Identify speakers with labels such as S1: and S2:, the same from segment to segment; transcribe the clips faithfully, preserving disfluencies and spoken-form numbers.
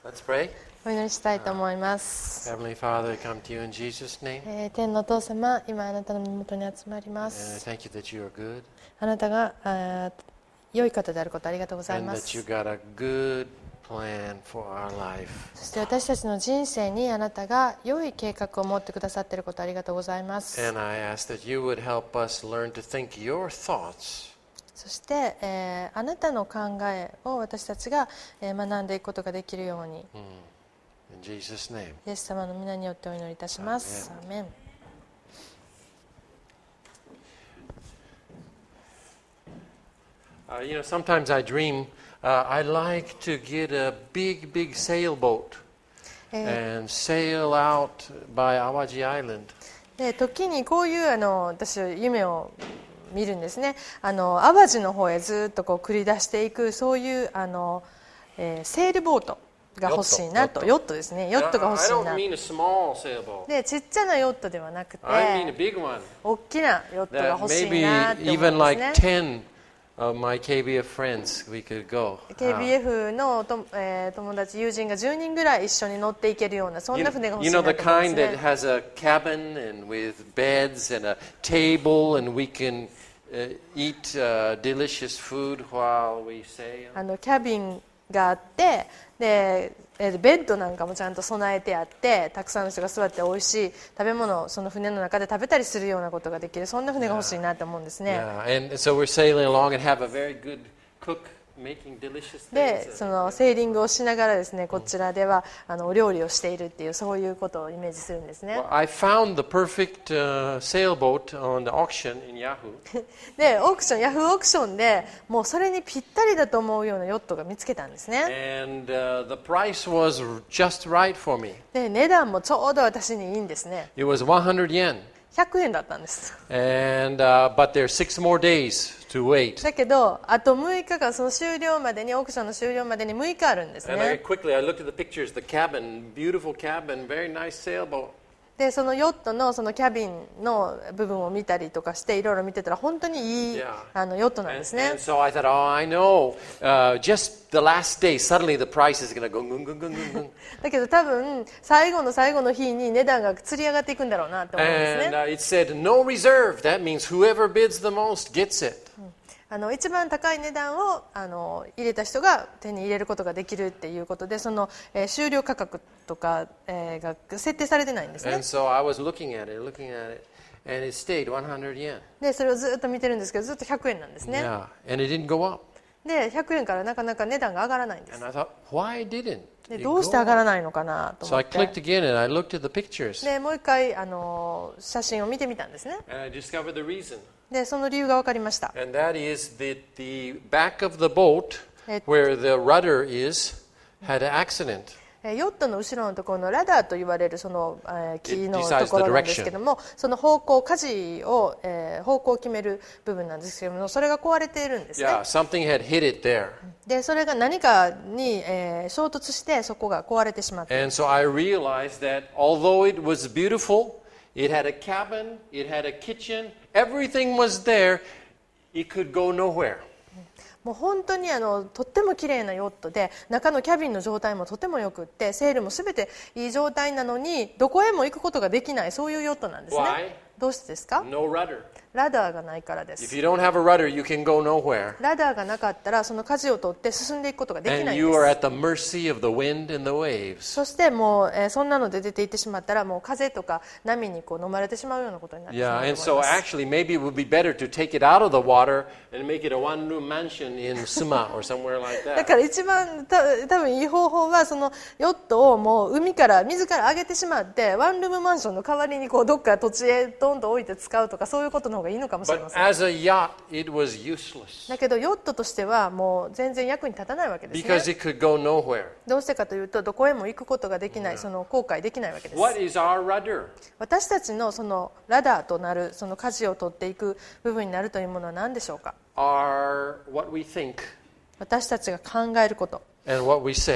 S1: Let's pray.
S2: お祈りしたいと思います。
S1: Heavenly Father, I come to you in Jesus' name.
S2: えー天のお父様、今あなたの身元に集まりま
S1: And I
S2: す。
S1: thank you that you are good
S2: あなたがあー良い方であることありがとうござい
S1: and
S2: ま
S1: that you
S2: す。
S1: got a good plan for our life.
S2: そして私たちの人生にあなたが良い計画を持ってくださっていることありがとうございます。
S1: And I ask that you would help us learn to think your thoughts
S2: そして、えーあなたの考えを私たちが、えー学んでいくことができるように、
S1: in Jesus' name.
S2: イエス様の皆によってお祈りいたします。アーメン。
S1: Uh, you know, sometimes I dream uh, I like to get a big, big sailboat
S2: えー
S1: and sail out by Awaji Island.
S2: で時にこういうあの私は夢を見るんですね。あの淡路の方へずっとこう繰り出していくそういうあの、えーセールボートが欲しいなと。ヨットですね。ヨットが
S1: Now,
S2: 欲
S1: I
S2: しい
S1: don't
S2: な。
S1: mean a small sailboat.
S2: でちっちゃなヨットではなくて
S1: I mean a big one
S2: 大きなヨットが
S1: that
S2: 欲しい
S1: maybe
S2: なって思うん
S1: even
S2: です
S1: like
S2: ね。
S1: ten of my K B F friends we could go.
S2: ケービーエフ のと、えー友達友人がじゅうにんぐらい一緒に乗っていけるようなそん
S1: You,
S2: な船が欲し
S1: you
S2: い
S1: know
S2: な
S1: the
S2: と思うんで
S1: kind
S2: す
S1: that
S2: ね。
S1: has a cabin and with beds and a table and we can uh, eat uh, delicious food while we sail.
S2: あのキャビンがあってでえーベッドなんかもちゃんと備えてあってたくさんの人が座って美味しい食べ物をその船の中で食べたりするようなことができるそんな船が欲しいなと思うんですね。
S1: Yeah, and so we're sailing along and have a very good cook making delicious
S2: で
S1: things.
S2: そのセーリングをしながらですねこちらではあのお料理をしているっていうそういうことをイメージするんですね。
S1: Well, I found the perfect uh, sailboat on the auction in Yahoo.
S2: でオークションヤフーオークションでもうそれにぴったりだと思うようなヨットが見つけたんですね。
S1: And uh, the price was just right for me.
S2: で値段もちょうど私にいいんですね。
S1: It was one hundred yen.
S2: ひゃくえんだったんです。
S1: And uh, but there's six more days to wait.
S2: だけどあとむいかかんその終了までにオークションの終了までにむいかあるんです
S1: And I
S2: ね。
S1: quickly I looked at the pictures, the cabin, beautiful cabin, very nice sailboat.
S2: でそのヨットのそのキャビンの部分を見たりとかしていろいろ見てたら本当にいい
S1: Yeah.
S2: あのヨットなん
S1: And,
S2: ですね。
S1: and so I thought, oh, I know. Uh, just the last day, suddenly the price is going to go gung, gung, gung, gung, gung.
S2: だけど多分最後の最後の日に値段が釣り上がっていくんだろうなと思うんです
S1: And
S2: ね。
S1: uh, it said no reserve. That means whoever bids the most gets it.
S2: あの一番高い値段をあの入れた人が手に入れることができるっていうことでその、えー終了価格とか、えーが設定されてないんですね。
S1: And so I was looking at it, looking at it, and it stayed one hundred yen.
S2: でそれをずっと見てるんですけどずっとひゃくえんなんですね。
S1: Yeah, and it didn't go up.
S2: でひゃくえんからなかなか値段が上がらないんです。
S1: And I thought, why didn't
S2: で
S1: it
S2: ど
S1: go
S2: うして上が
S1: up?
S2: らないのかなと
S1: So
S2: 思
S1: I
S2: っ
S1: clicked
S2: て
S1: again and I looked at the pictures.
S2: でもう一回あの写真を見てみたんですね。
S1: And I discovered the reason.
S2: でその理由が分かりました。
S1: And that is that the back of the boat,
S2: It-
S1: where the rudder is, had an accident.
S2: えーヨットの後ろのところのラダーと言われるその、えー木
S1: It
S2: の
S1: decides
S2: ところ
S1: the
S2: なんですけどもその方向舵を、えー方向を決める部分なんですけどもそれが壊れているんですね。
S1: Yeah, something had hit it there.
S2: でそれが何かに、えー衝突してそこが壊れてしまって
S1: And so I realized that although it was beautiful, it had a cabin, it had a kitchen, everything was there, it could go nowhere.
S2: もう本当にあのとっても綺麗なヨットで中のキャビンの状態もとてもよくってセールも全ていい状態なのにどこへも行くことができないそういうヨットなんですね。
S1: Why?
S2: どうしてですか？
S1: No rudder.
S2: ラダーがないからで
S1: If
S2: す。
S1: you don't have a rudder, you can go nowhere.
S2: ラダーがなかったらその舵を取って進んでいくことができな
S1: And
S2: いん
S1: you
S2: で
S1: are
S2: す。
S1: at the mercy of the wind and the waves.
S2: そしてもう、えーそんなので出て行ってしまったらもう風とか波にこう飲まれてしまうようなことになってし
S1: Yeah,
S2: まう
S1: and
S2: と思
S1: so
S2: います。
S1: actually, maybe it would be better to take it out of the water and make it a one-room mansion in Suma or somewhere like
S2: だ
S1: that.
S2: から一番た多分いい方法はそのヨットをもう海から自ら上げてしまってワンルームマンションの代わりにこうどっか土地へドンと置いて使うとかそういうことの方がいいのかもしれま
S1: But
S2: せん。
S1: as a yacht, it was useless
S2: だけどヨットとしてはもう全然役に立たないわけです
S1: because
S2: ね。
S1: it could go nowhere.
S2: どうしてかというとどこへも行くことができないその後悔できないわけです。
S1: What is our rudder?
S2: 私たちのそのラダーとなるその舵を取っていく部分になるというものは何でしょうか？
S1: Are what we think
S2: 私たちが考えること
S1: and what we say.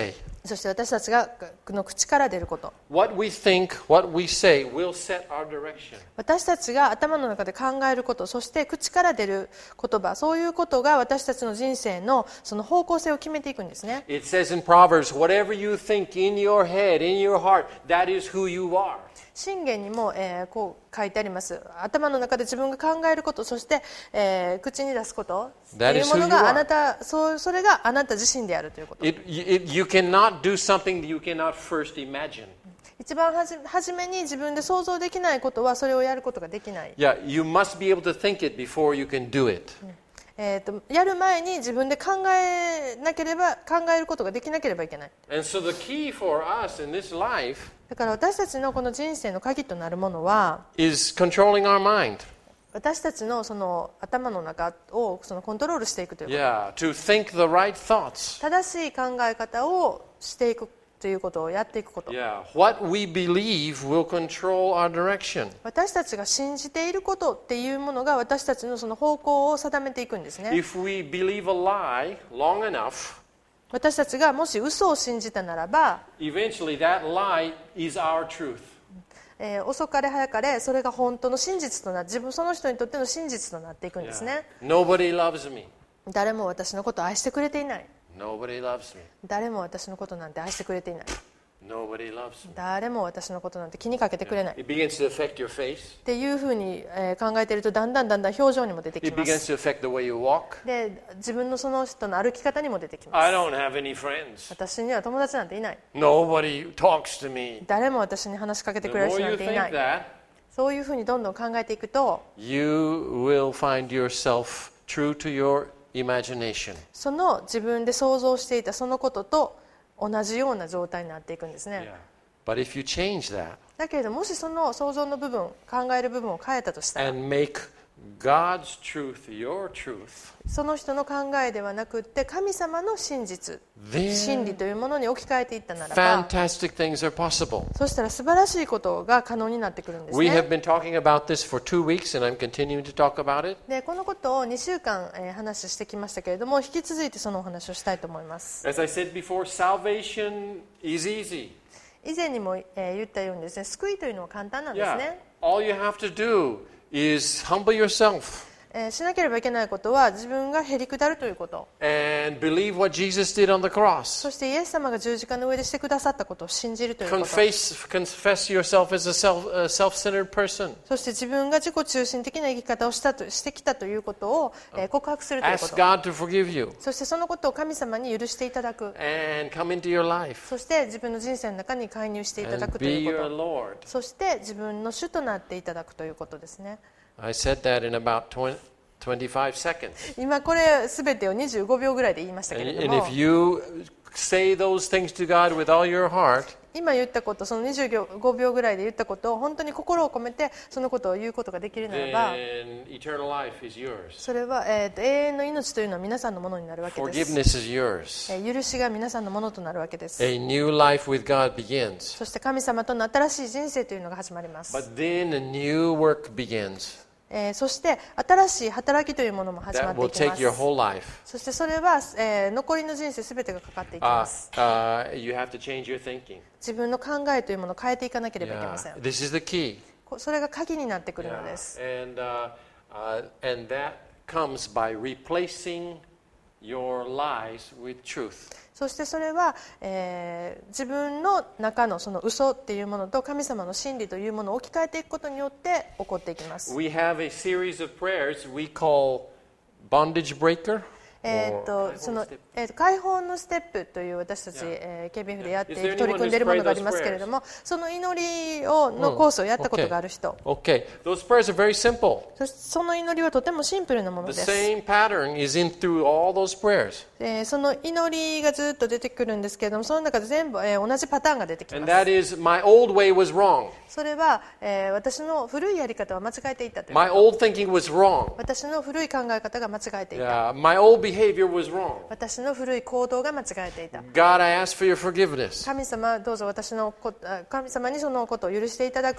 S2: そして私たちがの口から出ること、
S1: What we think, what we say will set our direction.
S2: 私たちが頭の中で考えること、そして口から出る言葉、そういうことが私たちの人生のその方向性を決めていくんですね。
S1: It says in Proverbs, whatever you think in your head, in your heart, that is who you are.
S2: 箴言にも、えーこう書いてあります。頭の中で自分が考えること、そして、えー口に出すことっていうもの
S1: That is who you
S2: が
S1: are.
S2: あなた、そうそれがあなた自身であるということ。
S1: It, it, you cannot do something that you cannot first imagine.
S2: 一番はじ初めに自分で想像できないことはそれをやることができない。
S1: Yeah, you must be able to think it before you can do it.
S2: えー、とやる前に自分で考えなければ考えることができなければいけない。
S1: And so the key for us in this life
S2: だから私たちのこの人生の鍵となるものは、
S1: is controlling our mind.
S2: 私たちのその頭の中をそのコントロールしていくということ、
S1: Yeah, to think the right thoughts.
S2: 正しい考え方をしていくということをやっていくこと、
S1: Yeah, what we believe will control our direction.
S2: 私たちが信じていることっていうものが私たちのその方向を定めていくんですね。
S1: If we believe a lie long enough,
S2: 私たちがもし嘘を信じたならば、
S1: eventually that lie is our truth.
S2: えー遅かれ早かれそれが本当の真実となって、自分その人にとっての真実となっていくんですね。
S1: Nobody loves me.
S2: 誰も私のことを愛してくれていない。
S1: Nobody loves me.
S2: 誰も私のことなんて愛してくれていない。
S1: Nobody loves me.
S2: 誰も私のことなんて気にかけてくれない。
S1: It begins to affect your face.
S2: っていうふうにえー考えていると、だんだんだんだん表情にも出てき
S1: It
S2: ま
S1: begins
S2: す。
S1: to affect the way you walk.
S2: で、自分のその人の歩き方にも出てきま
S1: I
S2: す。
S1: don't have any friends.
S2: 私には友達なんていない。
S1: Nobody talks to me.
S2: 誰も私に話しかけて
S1: The
S2: くれる
S1: more
S2: 人な
S1: you
S2: んてい
S1: think
S2: ない。
S1: that,
S2: そういうふうにどんどん考えていくと、
S1: you will find yourself true to your imagination.
S2: その自分で想像していたそのことと同じような状態になっていくんですね。
S1: But if you change that
S2: だけれどもしその想像の部分、考える部分を変えたとしたら、
S1: and make God's truth your truth,
S2: その人の考えではなくって神様の真実、
S1: then
S2: 真理というものに置き換えていったならば、
S1: fantastic things are possible.
S2: そしたら素晴らしいことが可能になってくるんです
S1: We
S2: ね。
S1: have been talking about this for two weeks, and I'm continuing to talk about it.
S2: でこのことをにしゅうかん、えー話してきましたけれども、引き続いてそのお話をしたいと思います。
S1: As I said before, salvation is easy.
S2: 以前にも、えー言ったようにですね、救いというのは簡単なんです
S1: Yeah.
S2: ね。
S1: All you have to do is humble yourself
S2: えーしなければいけないことは自分がへりくだるということ、
S1: and believe what Jesus did on the cross.
S2: そしてイエス様が十字架の上でしてくださったことを信じるということ、
S1: Confess, confess yourself as a self, a self-centered person.
S2: そして自分が自己中心的な生き方をしたとしてきたということを、えー告白するというこ
S1: Ask
S2: と、
S1: God to forgive you
S2: そしてそのことを神様に許していただく、
S1: and come into your life
S2: そして自分の人生の中に介入していただ
S1: and
S2: くと
S1: be
S2: いうこ
S1: your
S2: と、
S1: Lord.
S2: そして自分の主となっていただくということですね。
S1: I said that in about twenty, twenty-five seconds.
S2: 今これ全てをにじゅうごびょうぐらいで言いましたけ
S1: And,
S2: れど
S1: and
S2: も、
S1: if you say those things to God with all your heart,
S2: 今言ったこと、そのにじゅうごびょうぐらいで言ったことを本当に心を込めてそのことを言うことができるならば、
S1: then eternal life is yours.
S2: それは、えーと永遠の命というのは皆さんのものになるわけです。
S1: Forgiveness is yours.
S2: えー許しが皆さんのものとなるわけです。
S1: A new life with God begins.
S2: そして神様との新しい人生というのが始まります。
S1: But then a new work begins
S2: えーそして新しい働きというものも始ま
S1: that
S2: ってい
S1: will
S2: きま
S1: take your
S2: す。
S1: whole life.
S2: そしてそれは、えー残りの人生すべてがかかっていき
S1: Uh,
S2: ます。
S1: uh, you have to change your thinking.
S2: 自分の考えというものを変えていかなければいけません
S1: Yeah. This is the key.
S2: こそれが鍵になってくるの
S1: Yeah.
S2: です。
S1: And, uh, uh, and that comes by replacing your lies with truth.
S2: そしてそれは、えー自分の中のその嘘っていうものと神様の真理というものを置き換えていくことによって起こっていきます。
S1: We have a series of prayers we call bondage breaker.
S2: えーっと
S1: or-
S2: そのえーっと解放のステップという私たち、
S1: Yeah.
S2: えー、ケービーエフ でやってい
S1: Is there
S2: る取り組んでいるものがありますけれども、その祈りをのコースをやったことがある人、
S1: Okay, those prayers are very simple.
S2: そしてその祈りはとてもシンプルなもの
S1: The
S2: です。
S1: same pattern is in through all those prayers.
S2: えーその祈りがずっと出てくるんですけれども、その中で全部、えー同じパターンが出てき
S1: And
S2: ます。
S1: that is, my old way was wrong.
S2: それは、えー私の古いやり方は間違えていたというこ
S1: My
S2: と、
S1: old thinking was wrong.
S2: 私の古い考え方が間違えていた、
S1: Yeah, my old behavior was wrong.
S2: 私の古い行動が間違えていた。
S1: God, I ask for your forgiveness.
S2: 神様どうぞ私のこあ神様にそのことを許していただく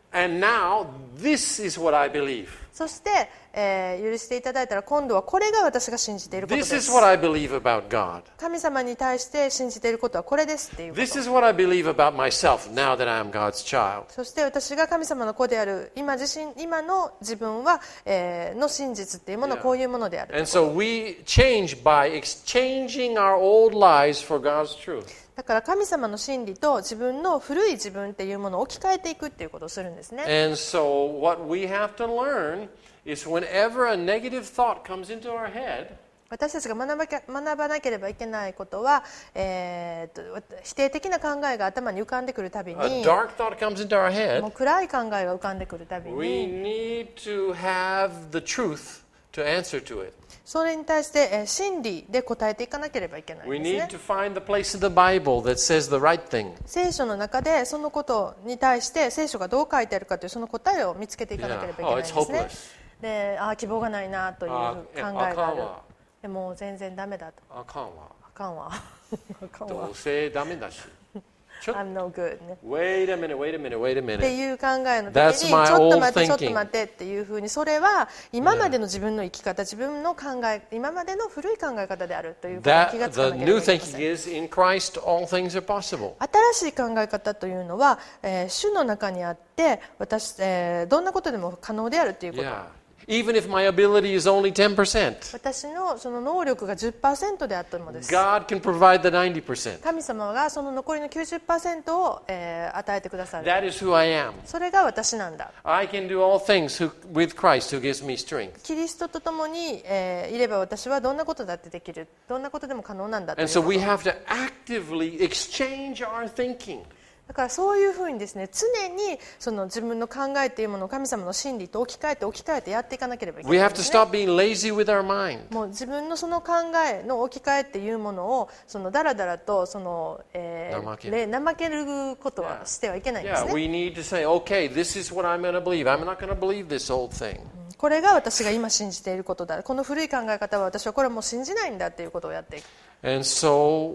S1: And now, this is what I believe.
S2: そして、えー許していただいたら今度はこれが私が信じていることで
S1: This is
S2: す。
S1: what I believe about God.
S2: 神様に対して信じていることはこれですっていうこと。
S1: This is what I believe about myself now that I am God's child.
S2: そして私が神様の子である今自身今の自分は、えーの真実っていうものはこういうものである。
S1: And so we change by exchanging our old lives for God's truth.
S2: だから神様の真理と自分の古い自分っていうものを置き換えていくっていうことをするんですね。
S1: And so what we have to learn is whenever a negative thought comes into our head,
S2: 私たちが学ばけ学ばなければいけないことは、えーと否定的な考えが頭に浮かんでくるたび
S1: a
S2: に、
S1: dark thought comes into our
S2: も
S1: head,
S2: う暗い考えが浮かんでくるたび
S1: we
S2: に、
S1: need to have the truth to answer to it.
S2: それに対して、えー真理で答えていかなければいけないん
S1: We
S2: です
S1: need
S2: ね。
S1: to find the place in the Bible that says the right thing.
S2: 聖書の中でそのことに対して聖書がどう書いてあるかというその答えを見つけていかなければいけないんですね。
S1: Yeah. Oh, it's hopeless.
S2: で、ああ希望がないなという考えがある。
S1: ああかんわ。
S2: でもう全然ダメだと。
S1: あかんわ。
S2: あかんわ。あかんわ
S1: どう。せダメだし。ちょっと
S2: I'm no good ね。
S1: Wait a minute, wait a minute, wait a
S2: って
S1: minute.
S2: いう考えの時
S1: That's
S2: に
S1: my
S2: ちょっと
S1: old
S2: 待ってちょっ
S1: thinking.
S2: と待ってっていうふうにそれは今までの自分の生き方自分の考え今までの古い考え方であるということに気
S1: That
S2: がつか
S1: the
S2: なけれ
S1: new
S2: ばいけませ
S1: thinking
S2: ん。
S1: is in Christ all things are possible.
S2: 新しい考え方というのは、えー主の中にあって私、えーどんなことでも可能であるということ。
S1: Yeah. Even if my ability is only ten percent,
S2: 私のその能力が じゅっパーセント であってもです。
S1: God can provide the ninety percent.
S2: 神様がその残りの きゅうじゅっパーセント を、えー与えてくださる。
S1: That is who I am.
S2: それが私なんだ。
S1: I can do all things who, with Christ who gives me strength.
S2: キリストと共に、えーいれば私はどんなことだってできる。どんなことでも可能なんだという
S1: And
S2: こ
S1: so
S2: と。
S1: we have to actively exchange our thinking.
S2: だからそういうふうにですね、常にその自分の考えというものを神様の真理と置き換えて置き換えてやっていかなければいけ
S1: We
S2: ないん
S1: have
S2: で
S1: to
S2: すね。
S1: stop being lazy with our mind.
S2: もう自分のその考えの置き換えっていうものをそのだらだらとその、えー
S1: 怠ける
S2: れ怠けることはしてはいけないんです
S1: Yeah,
S2: ね。
S1: we need to say, okay, this is what I'm going to believe. I'm not going to believe this old thing.
S2: これが私が今信じていることだ。この古い考え方は私はこれもう信じないんだっていうことをやっていく。
S1: And so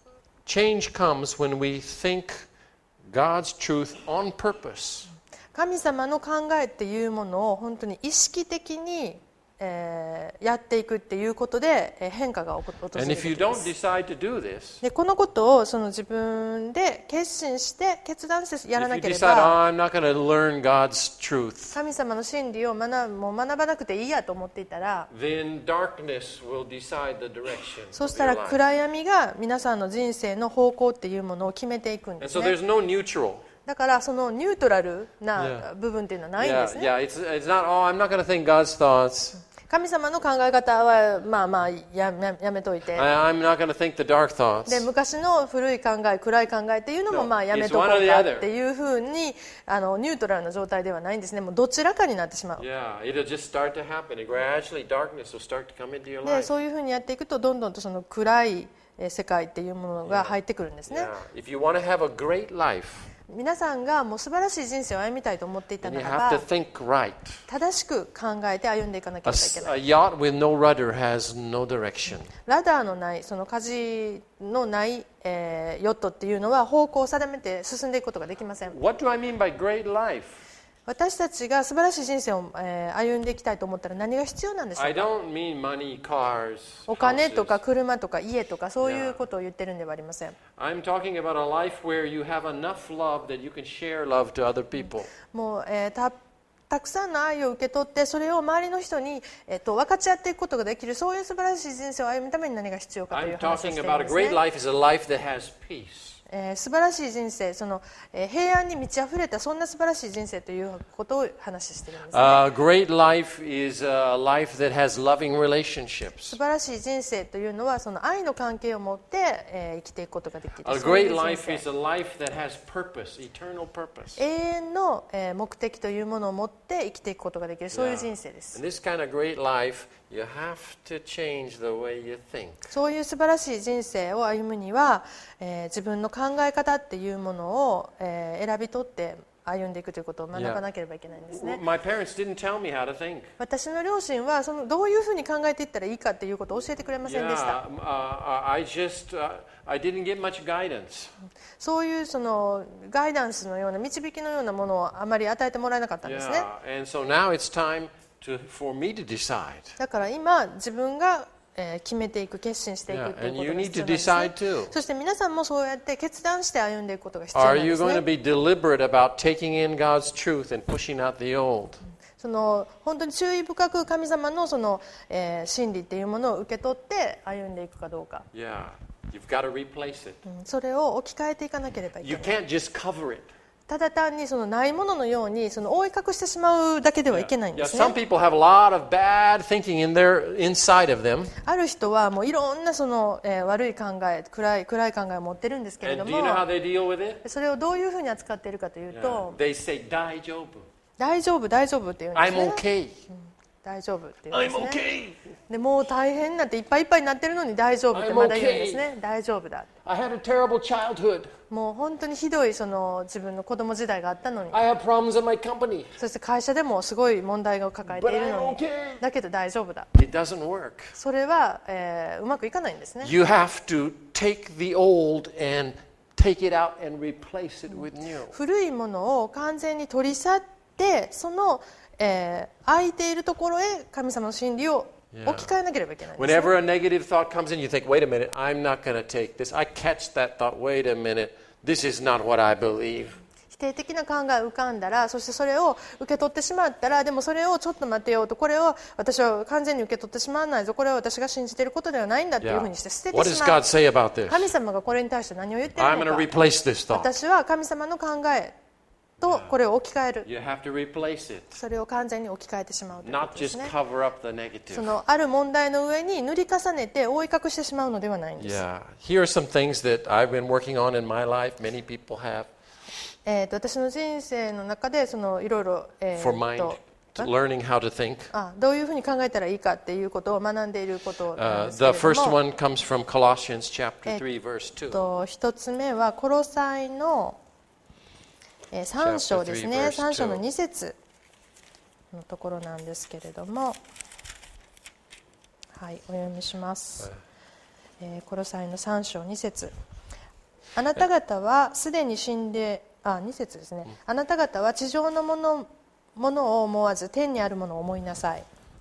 S1: change comes when we think God's truth on purpose.
S2: 神様の考えっていうものを本当に意識的に、えーやっていくっていうことでえー変化が起こ訪れ
S1: And
S2: て
S1: if you
S2: きま
S1: don't
S2: す。
S1: decide to do this,
S2: でこのことをその自分で決心して決断してやら
S1: if
S2: な
S1: you
S2: けれ
S1: decide, oh,
S2: ば
S1: I'm not going to learn God's truth,
S2: 神様の真理を学ぶもう学ばなくていいやと思っていたら
S1: then darkness will decide the direction
S2: そ
S1: of
S2: した
S1: your
S2: ら
S1: life.
S2: 暗闇が皆さんの人生の方向っていうものを決めていくんで
S1: And
S2: す
S1: so
S2: ね。
S1: there's no neutral.
S2: だからそのニュートラル
S1: Yeah.
S2: な部分っていうのはないんで
S1: Yeah,
S2: すね。
S1: yeah. It's, it's not, oh, I'm not going to think God's thoughts.
S2: 神様の考え方はまあまあやややめといて
S1: I, I'm not going to think the dark thoughts.
S2: で昔の古い考え暗い考えっていうのも
S1: No,
S2: まあやめとこう
S1: it's one or the
S2: か
S1: other.
S2: っていうふうにあのニュートラルな状態ではないんですね。もうどちらかになってしまう。
S1: Yeah, it'll just start to happen. And gradually darkness will start to come into your
S2: で
S1: life.
S2: そういうふうにやっていくとどんどんとその暗いえー世界っていうものが入ってくるんですね。
S1: Yeah. If you want to have a great life,
S2: 皆さんがもう素晴らしい人生を歩みたいと思っていた
S1: then
S2: な
S1: you
S2: ら
S1: have to
S2: ば
S1: think right.
S2: 正しく考えて歩んでいかなけ
S1: A,
S2: ればいけ
S1: s-
S2: ない。
S1: a yacht with no rudder has no direction.
S2: ラダーのないその舵のない、えーヨットっていうのは方向を定めて進んでいくことができません。
S1: What do I mean by great life?
S2: 私たちが素晴らしい人生を、えー歩んでいきたいと思ったら何が必要なんでしょ
S1: I
S2: うか。
S1: don't mean money, cars,
S2: お金とか
S1: houses.
S2: 車とか家とかそういうことを言ってるんではありません。
S1: I'm talking about a life where you have enough love that you can share love to other people.
S2: もう、えーたたくさんの愛を受け取ってそれを周りの人に、えっと、分かち合っていくことができるそういう素晴らしい人生を歩むために何が必要かとい
S1: I'm
S2: う話をしてい
S1: talking
S2: るん
S1: about a
S2: です
S1: great
S2: ね。
S1: life is a life that has peace.
S2: えー素晴らしい人生その、えー平安に満ち溢れたそんな素晴らしい人生ということを話しているんですね。
S1: A great life is a life that has loving relationships.
S2: 素晴らしい人生というのはその愛の関係を持って、えー生きていくことができる
S1: A
S2: そういう
S1: great
S2: 人
S1: life
S2: 生
S1: is a life that has purpose, eternal purpose.
S2: 永遠の、えー目的というものを持って生きていくことができるそういう
S1: Yeah.
S2: 人生です。
S1: And this kind of great life, you have to change the way you think.
S2: そういう素晴らしい人生を歩むには、えー自分の考え方っていうものを、えー選び取って歩んでいくということを学ばなければいけないんですね。
S1: My parents didn't tell me how to think.
S2: 私の両親はそのどういうふうに考えていったらいいかっていうことを教えてくれませんでした。
S1: Yeah, uh, I just uh, I didn't get much guidance.
S2: そういうそのガイダンスのような導きのようなものをあまり与えてもらえなかったんですね。
S1: Yeah, and so now it's time to, for me to decide.
S2: だから今自分がえー決めていく、決心していくということが必要なんですね。そして皆さんもそうやって決断して歩んでいくことが必要なん
S1: Are
S2: で
S1: you
S2: す
S1: going to
S2: ね。
S1: be deliberate about taking in God's truth and pushing out the old?
S2: その本当に注意深く神様のその、えー真理っていうものを受け取って歩んでいくかどうか、
S1: Yeah, you've got to replace it.
S2: うんそれを置き換えていかなければいけ
S1: You
S2: ない。
S1: can't just cover it.
S2: ただ単にそのないもののようにその覆い隠してしまうだけではいけないん
S1: Yeah,
S2: です
S1: some
S2: ね。
S1: people have a lot of bad thinking in their inside of them.
S2: ある人はもういろんなその、えー悪い考え、暗い暗い考えを持ってるんですけれ
S1: And
S2: ど
S1: do you know how
S2: も、
S1: they deal with it?
S2: それをどういうふうに扱っているかという
S1: Yeah.
S2: と、
S1: They say, 大丈夫。
S2: 大丈夫大丈夫って言うんです
S1: I'm
S2: ね。
S1: okay.
S2: 大丈夫って言うんで
S1: I'm
S2: すね。
S1: okay.
S2: でもう大変になっていっぱいいっぱいになってるのに大丈夫ってまだ言うんですね。大丈夫だ。
S1: I had a terrible childhood.
S2: もう本当にひどいその自分の子供時代があったのに、
S1: I have problems in my company.
S2: そして会社でもすごい問題を抱えて
S1: But
S2: いるの
S1: I'm
S2: に、
S1: okay.
S2: だけど大丈夫だ。
S1: It doesn't work.
S2: それは、えーうまくいかないんですね。
S1: You have to take the old and take it out and replace it with new.
S2: 古いものを完全に取り去って、その、えー空いているところへ神様の真理を置き換えなければいけないんですね。
S1: Whenever a negative thought comes in, you think, wait a minute, I'm not going to take this. I catch that thought, wait a minute, this is not what I believe.
S2: 否定的な考えが浮かんだら、そしてそれを受け取ってしまったら、でもそれをちょっと待てようと、これを私は完全に受け取ってしまわないぞ、これは私が信じていることではないんだというふうにして捨てて
S1: What
S2: し
S1: does
S2: まう。
S1: God say about this?
S2: 神様がこれに対して何を言っている
S1: I'm going to
S2: のか。
S1: replace this thought.
S2: 私は神様の考えとこれを置き換える。
S1: You have to replace it,
S2: それを完全に置き換えてしまうというこ
S1: not
S2: とです
S1: just
S2: ね。
S1: cover up the
S2: そ
S1: negative.
S2: のある問題の上に塗り重ねて覆い隠してしまうのではないんです。
S1: Yeah. Here are some things that I've been working on in my life. Many people have.
S2: えーと私の人生の中でそのいろいろ、えー
S1: For mind,
S2: と
S1: to learning how to think.
S2: あどういうふうに考えたらいいかっていうことを学んでいることなん
S1: Uh,
S2: ですけれ
S1: the
S2: ど
S1: first
S2: も、
S1: one comes from Colossians chapter three, verse
S2: え
S1: two.
S2: っと一つ目はコロサイのえーさん章ですね。
S1: Chapter three, verse
S2: さん章のに節のところなんですけれども、はい、お読みします。えーコロサイのさん章に節。あなた方はすでに死んで、あ、に節ですね。あなた方は地上のものものを思わず天にあるものを思いなさい。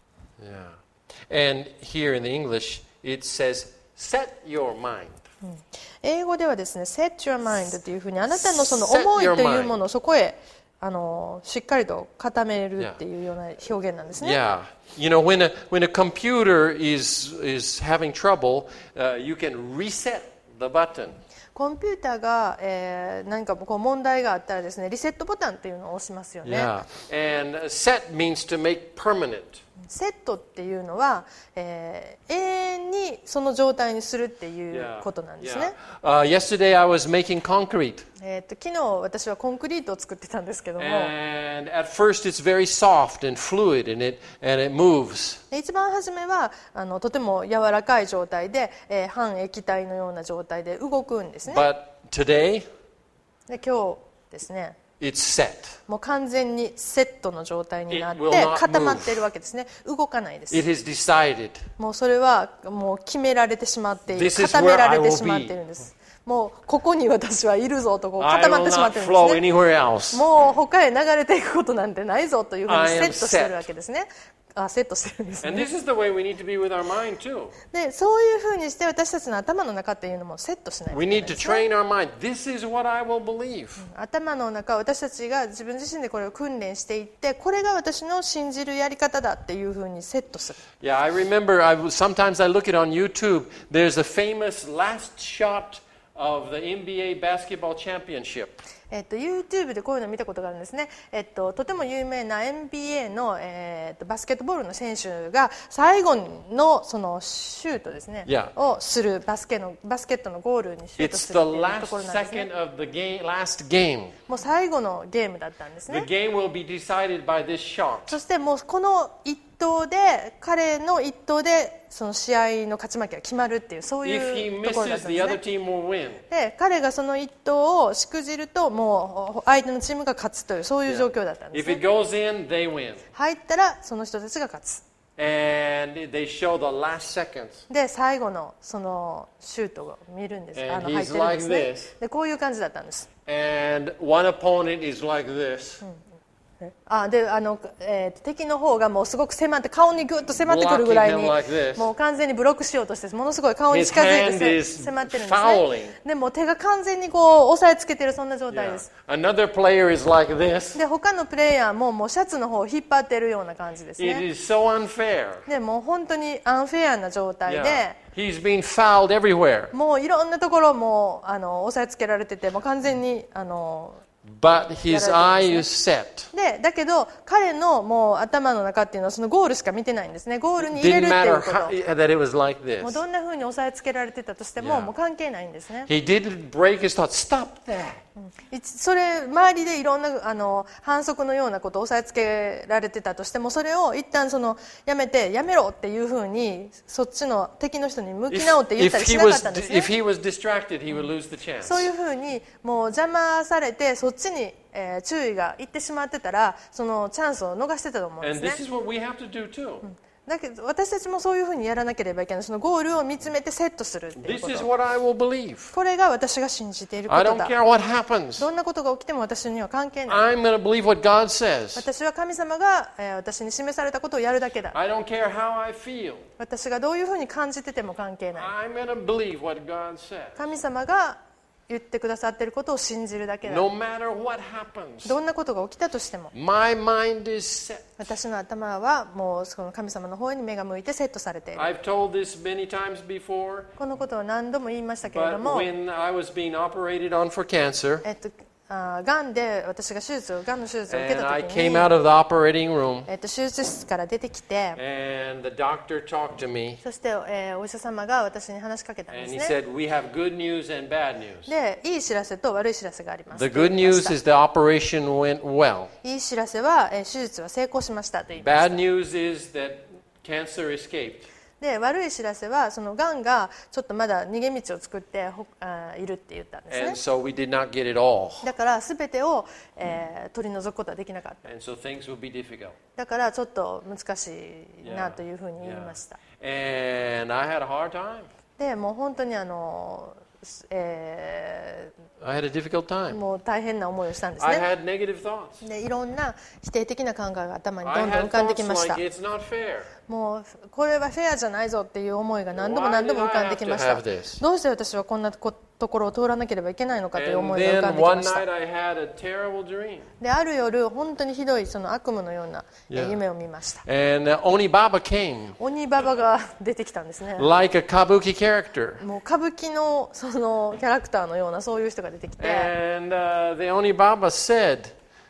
S1: Yeah. And here in the English, it says, set your mind.
S2: 英語ではですね、set your mind というふうにあなたのその
S1: Set
S2: 思い
S1: your
S2: というものをそこへあのしっかりと固めるっていうような表現なんですね。
S1: Yeah. You know, when a, when a computer is, is having trouble, uh, you can reset the button.
S2: コンピューターが、えー何かこう問題があったらですね、リセットボタンっていうのを押しますよね。
S1: Yeah. And set means to make permanent.
S2: セットっていうのは、えー永遠にその状態にするっていう
S1: Yeah.
S2: ことなんです
S1: Yeah.
S2: ね。
S1: Uh, yesterday I was making concrete.
S2: えーと昨日私はコンクリートを作ってたんですけども、
S1: And at first it's very soft and fluid and it, and it moves.
S2: で一番初めはあのとても柔らかい状態で、えー半液体のような状態で動くんですね。
S1: But today
S2: で今日ですね、
S1: it's set.
S2: もう完全にセットの状態になっ
S1: It will
S2: て
S1: not
S2: 固まっているわけですね。動かないです。
S1: It is decided.
S2: もうそれはもう決められてしまっている。
S1: This is
S2: 固めら
S1: where I
S2: れ
S1: will
S2: てしまっているんです。もうここに私はいるぞとこう
S1: I
S2: 固まっ
S1: will
S2: てしまっ
S1: not
S2: ているんです
S1: flow
S2: ね。
S1: anywhere else.
S2: もう他へ流れていくことなんてないぞというふうに
S1: I
S2: セ
S1: am
S2: ットしてるわけですね。あ、セットしてるんです
S1: And
S2: ね。
S1: this is the way we need to be with our mind too.
S2: で、そういうふうにして私たちの頭の中っていうのもセットしないと
S1: We
S2: いけない
S1: need
S2: で
S1: to
S2: すね。
S1: train our mind. This is what I will believe.
S2: 頭の中、私たちが自分自身でこれを訓練していって、これが私の信じるやり方だっていうふうにセットする。
S1: Yeah, I remember I was, sometimes I look it on YouTube. There's a famous last shot of the N B A basketball championship.
S2: えっと、YouTube でこういうのを見たことがあるんですね。えっと、とても有名な エヌビーエー の、えっと、バスケットボールの選手が最後のそのシュートですね、
S1: Yeah.
S2: をするバスケのバスケットのゴールにシュート
S1: It's
S2: す
S1: the
S2: るっていうと
S1: last
S2: ころなんですね。
S1: second of the game, last game.
S2: もう最後のゲームだったんです
S1: The
S2: ね。
S1: game will be decided by this shot.
S2: そしてもうこの一投投で彼の一投でその試合の勝ち負けが決まるっていうそう
S1: If
S2: い
S1: he
S2: うところだっ
S1: misses,
S2: たん
S1: the
S2: です
S1: other
S2: ね。
S1: team will win.
S2: で彼がその一投をしくじるともう相手のチームが勝つというそういう状況だったんです
S1: If it
S2: ね。
S1: goes in, they win.
S2: 入ったらその人たちが勝つ。
S1: And they show the last seconds.
S2: で最後のそのシュートを見るんです。
S1: And
S2: あの
S1: he's
S2: 入ってるんですね。
S1: like this.
S2: でこういう感じだったんです。
S1: And one opponent is like this.
S2: あであの、えー、敵の方がもうすごく迫って顔にぐっと迫ってくるぐらいに
S1: Blocking him like this.
S2: もう完全にブロックしようとしてものすごい顔に近づい
S1: His hand
S2: て
S1: is
S2: せ迫ってるんです
S1: fouling.
S2: ね。でもう手が完全にこう押さえつけてるそんな状態
S1: Yeah.
S2: です。
S1: Another player is like this.
S2: で他のプレイヤーももうシャツの方を引っ張ってるような感じです
S1: It
S2: ね。
S1: is so unfair.
S2: でもう本当にアンフェアな状態
S1: Yeah.
S2: で、
S1: He's being fouled everywhere.
S2: もういろんなところもあの押さえつけられててもう完全にあの
S1: But his eye is set.
S2: でだけど彼のもう頭の中っていうのはそのゴールしか見てないんですね。ゴールに入れる
S1: Didn't
S2: っていう
S1: matter
S2: こ
S1: how,
S2: と
S1: that it was like
S2: もう
S1: this.
S2: どんな風に押さえつけられてたとしても
S1: Yeah.
S2: もう関係ないんですね。
S1: He didn't break his thought. Stop that.
S2: いちそれ周りでいろんなあの反則のようなことを押さえつけられてたとしてもそれを一旦そのやめてやめろっていう風にそっちの敵の人に向き
S1: If,
S2: 直って言った
S1: if
S2: りし
S1: he
S2: なかっ
S1: was
S2: たんです
S1: if
S2: ね。
S1: he was distracted, he would lose the chance.
S2: そういう風にもう邪魔されてそっちに、えー注意がいってしまってたらそのチャンスを逃してたと思うんで
S1: And
S2: す
S1: this
S2: ね。
S1: is what we have to do too.
S2: だけど私たちもそういう風にやらなければいけない。そのゴールを見つめてセットするっていう
S1: This
S2: こ
S1: is
S2: と。
S1: what I will believe.
S2: これが私が信じているこ
S1: I
S2: と
S1: don't
S2: だ。
S1: care what happens.
S2: どんなことが起きても私には関係ない。
S1: I'm going to believe what God says.
S2: 私は神様が、えー私に示されたことをやるだけだ。
S1: I don't care how I feel.
S2: 私がどういうふうに感じてても関係ない。
S1: I'm going to believe what God says.
S2: 神様が言ってくださっていることを信じるだけだ。
S1: No matter what happens.
S2: どんなことが起きたとしても
S1: My mind is set.
S2: 私の頭はもうその神様の方に目が向いてセットされている。
S1: I've told this many times before,
S2: このことを何度も言いましたけれど
S1: but
S2: も、
S1: when I was being operated on for cancer,
S2: えっと、あがんで私が手術をがんの手術を受け
S1: and
S2: た
S1: I
S2: 時
S1: came
S2: に、
S1: out of the operating room,
S2: えっと、手術室から出てきて、
S1: and the doctor talked to me,
S2: そして、えーお医者様が私に話しかけたんで
S1: and
S2: す
S1: he
S2: ね。
S1: said, "We have good news and bad news.
S2: で、いい知らせと悪い知らせがあります
S1: The
S2: と言
S1: good
S2: いまし
S1: news
S2: た。
S1: is the operation went well.
S2: いい知らせは、えー手術は成功しましたと言いました。
S1: Bad news is that cancer escaped."
S2: で、悪い知らせはそのがんがちょっとまだ逃げ道を作ってほあいるって言ったんです
S1: And
S2: ね。
S1: so we did not get it all.
S2: だから全てを、えー取り除くことはできなかった。
S1: And so things will be difficult.
S2: だからちょっと難しいなというふうに言い
S1: Yeah.
S2: ました。
S1: And I had a hard time.
S2: で、もう本当にあの、え
S1: I had a difficult
S2: ー
S1: time.
S2: もう大変な思いをしたんです
S1: I
S2: ね。
S1: had negative thoughts.
S2: で、いろんな否定的な考えが頭に
S1: I
S2: どんどん
S1: had
S2: 浮かんでき
S1: thoughts
S2: ました。
S1: like it's not fair.
S2: もうこれはフェアじゃないぞっていう思いが何度も
S1: Why
S2: 何度も浮かんできました。
S1: did I have to have this?
S2: どうして私はこんなこところを通らなければいけないのかという
S1: And
S2: 思いが浮かん
S1: then
S2: でき
S1: one
S2: ました
S1: night。I had a terrible dream.
S2: で、ある夜本当にひどいその悪夢のようなえ
S1: Yeah.
S2: 夢を見ました。
S1: And uh, Oni Baba came
S2: 鬼ババが出てきたんですね。
S1: like a kabuki character.
S2: もう歌舞伎のそのキャラクターのようなそういう人が出てきて、
S1: And uh, the Oni Baba said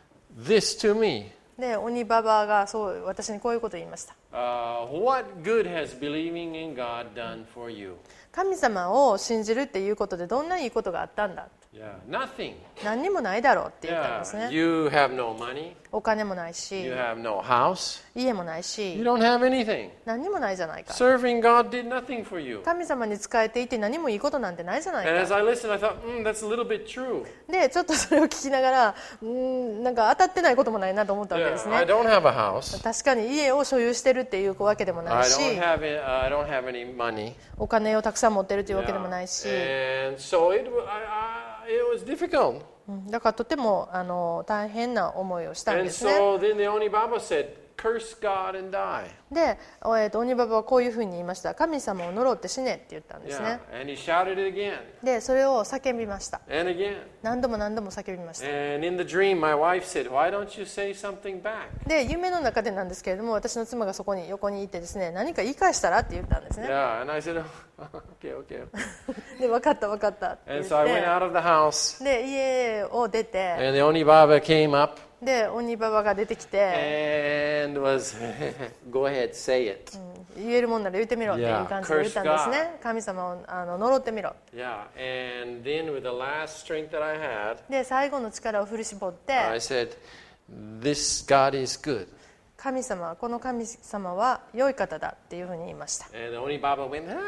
S1: this to me.
S2: で鬼ババがそう私にこういうことを言いました。
S1: Uh, what good has believing in God done for you?
S2: 神様を信じるっていうことでどんないいことがあったんだ。
S1: Yeah, nothing.
S2: 何にもないだろうって言ったんです
S1: Yeah,
S2: ね。
S1: you have no money.
S2: お金もないし
S1: You have no house.
S2: 家もない
S1: You
S2: し
S1: don't have anything.
S2: 何にもないじゃないか。
S1: Serving God did nothing for you.
S2: 神様に仕えていて何もいいことなんてないじゃない
S1: And as
S2: か。
S1: I listened, I thought, mm, that's a little bit true.
S2: でちょっとそれを聞きながらうーんなんか当たってないこともないなと思ったわけです
S1: Yeah, I
S2: ね。
S1: don't have a house.
S2: 確かに家を所有してるっていうわけでもな
S1: I
S2: いし
S1: don't have it, uh, I don't have any money.
S2: お金をたくさん持ってるというわけでもない
S1: Yeah.
S2: し、
S1: And so it, wa- I, I, it was difficult.
S2: うんだからとてもあの大変な思いをしたん
S1: And
S2: ですね。
S1: so then the Oni Baba said, curse God and die.
S2: で、えーと鬼ババはこういうふうに言いました。神様を呪って死ねって言ったんです
S1: Yeah.
S2: ね。
S1: And he shouted it again
S2: でそれを叫びました。
S1: and again.
S2: 何度も何度も叫びました。
S1: And in the dream, my wife said, why don't you say something back?
S2: で夢の中でなんですけれども私の妻がそこに横にいてですね何か言い返したらって言ったんですね。
S1: Yeah. And I said, oh, okay, okay.
S2: で分かった分かったって言
S1: And
S2: っ
S1: so I went
S2: て
S1: out of the house.
S2: で家を出て
S1: And the Oni Baba came up
S2: で鬼ババが出てきて
S1: and was, go ahead, say it.
S2: 言えるもんなら言ってみろっていう感じで言ったんですね。神様をあの呪ってみろ。
S1: Yeah. And then with the last strength that I had,
S2: で最後の力を振り絞って
S1: I said, this God is good.
S2: 神様、この神様は良い方だっていうふうに言いました。
S1: And Oni Baba went, ah,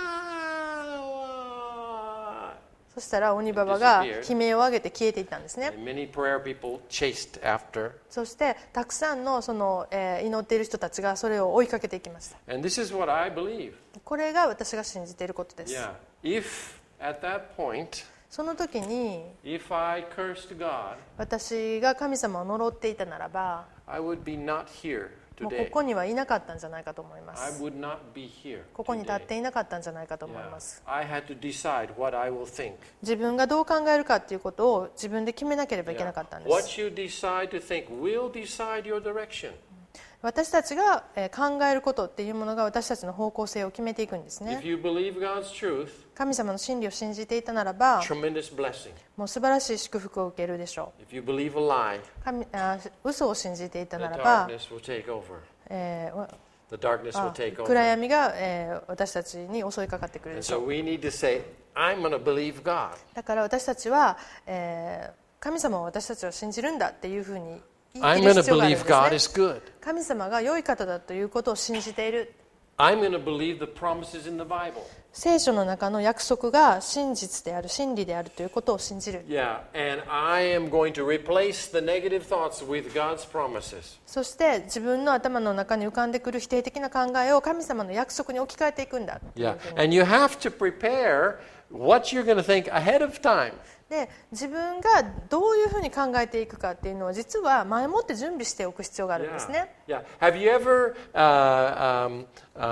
S2: そしたら鬼ババが悲鳴を上げて消えていったんですね。
S1: and many prayer people chased after.
S2: そしてたくさんのその、えー祈っている人たちがそれを追いかけていきました。
S1: And this is what I believe.
S2: これが私が信じていることです。
S1: Yeah. If at that point,
S2: その時に
S1: if I cursed God,
S2: 私が神様を呪っていたならば、
S1: I would be not here
S2: もうこ
S1: today.
S2: こにはいなかったんじゃないかと思いま
S1: I
S2: す。
S1: would not be here
S2: ここに立っ
S1: today.
S2: ていなかったんじゃないかと思い
S1: Yeah.
S2: ます。
S1: I had to decide what I will think.
S2: 自分がどう考えるかっていうことを自分で決めなければいけなかったんで
S1: What
S2: す。
S1: you decide to think will decide your direction.
S2: 私たちがえー考えることっていうものが私たちの方向性を決めていくんですね
S1: If。you believe God's truth,
S2: 神様の真理を信じていたならば、
S1: tremendous blessing.
S2: もう素晴らしい祝福を受けるでしょ
S1: If you believe a lie,
S2: う。神あ嘘を信じていた
S1: the
S2: ならば、
S1: darkness will take over.
S2: えーわ
S1: The darkness will
S2: あ
S1: take
S2: 暗
S1: over.
S2: 闇が、えー私たちに襲いかかってくる
S1: And
S2: でしょ
S1: so
S2: う。
S1: we need to say, I'm going to believe God.
S2: だから私たちは、えー神様を私たちは信じるんだっていうふうに言い
S1: I'm
S2: 切る
S1: going to
S2: 必要があるん
S1: believe
S2: です
S1: God
S2: ね。
S1: is good.
S2: 神様が良い方だということを信じている。
S1: I'm going to believe the promises in the Bible.
S2: 聖書の中の約束が真実である、真理であるということを信じる。
S1: Yeah, and I am going to replace the negative thoughts with God's promises.
S2: そして自分の頭の中に浮かんでくる否定的な考えを神様の約束に置き換えていくんだっていう
S1: Yeah,
S2: ふうに。
S1: and you have to prepare what you're going to think ahead of time.
S2: で自分がどういうふうに考えていくかっていうのを実は前もって準備しておく必要があるんです
S1: Yeah,
S2: ね。
S1: yeah. Have you ever uh, um, uh,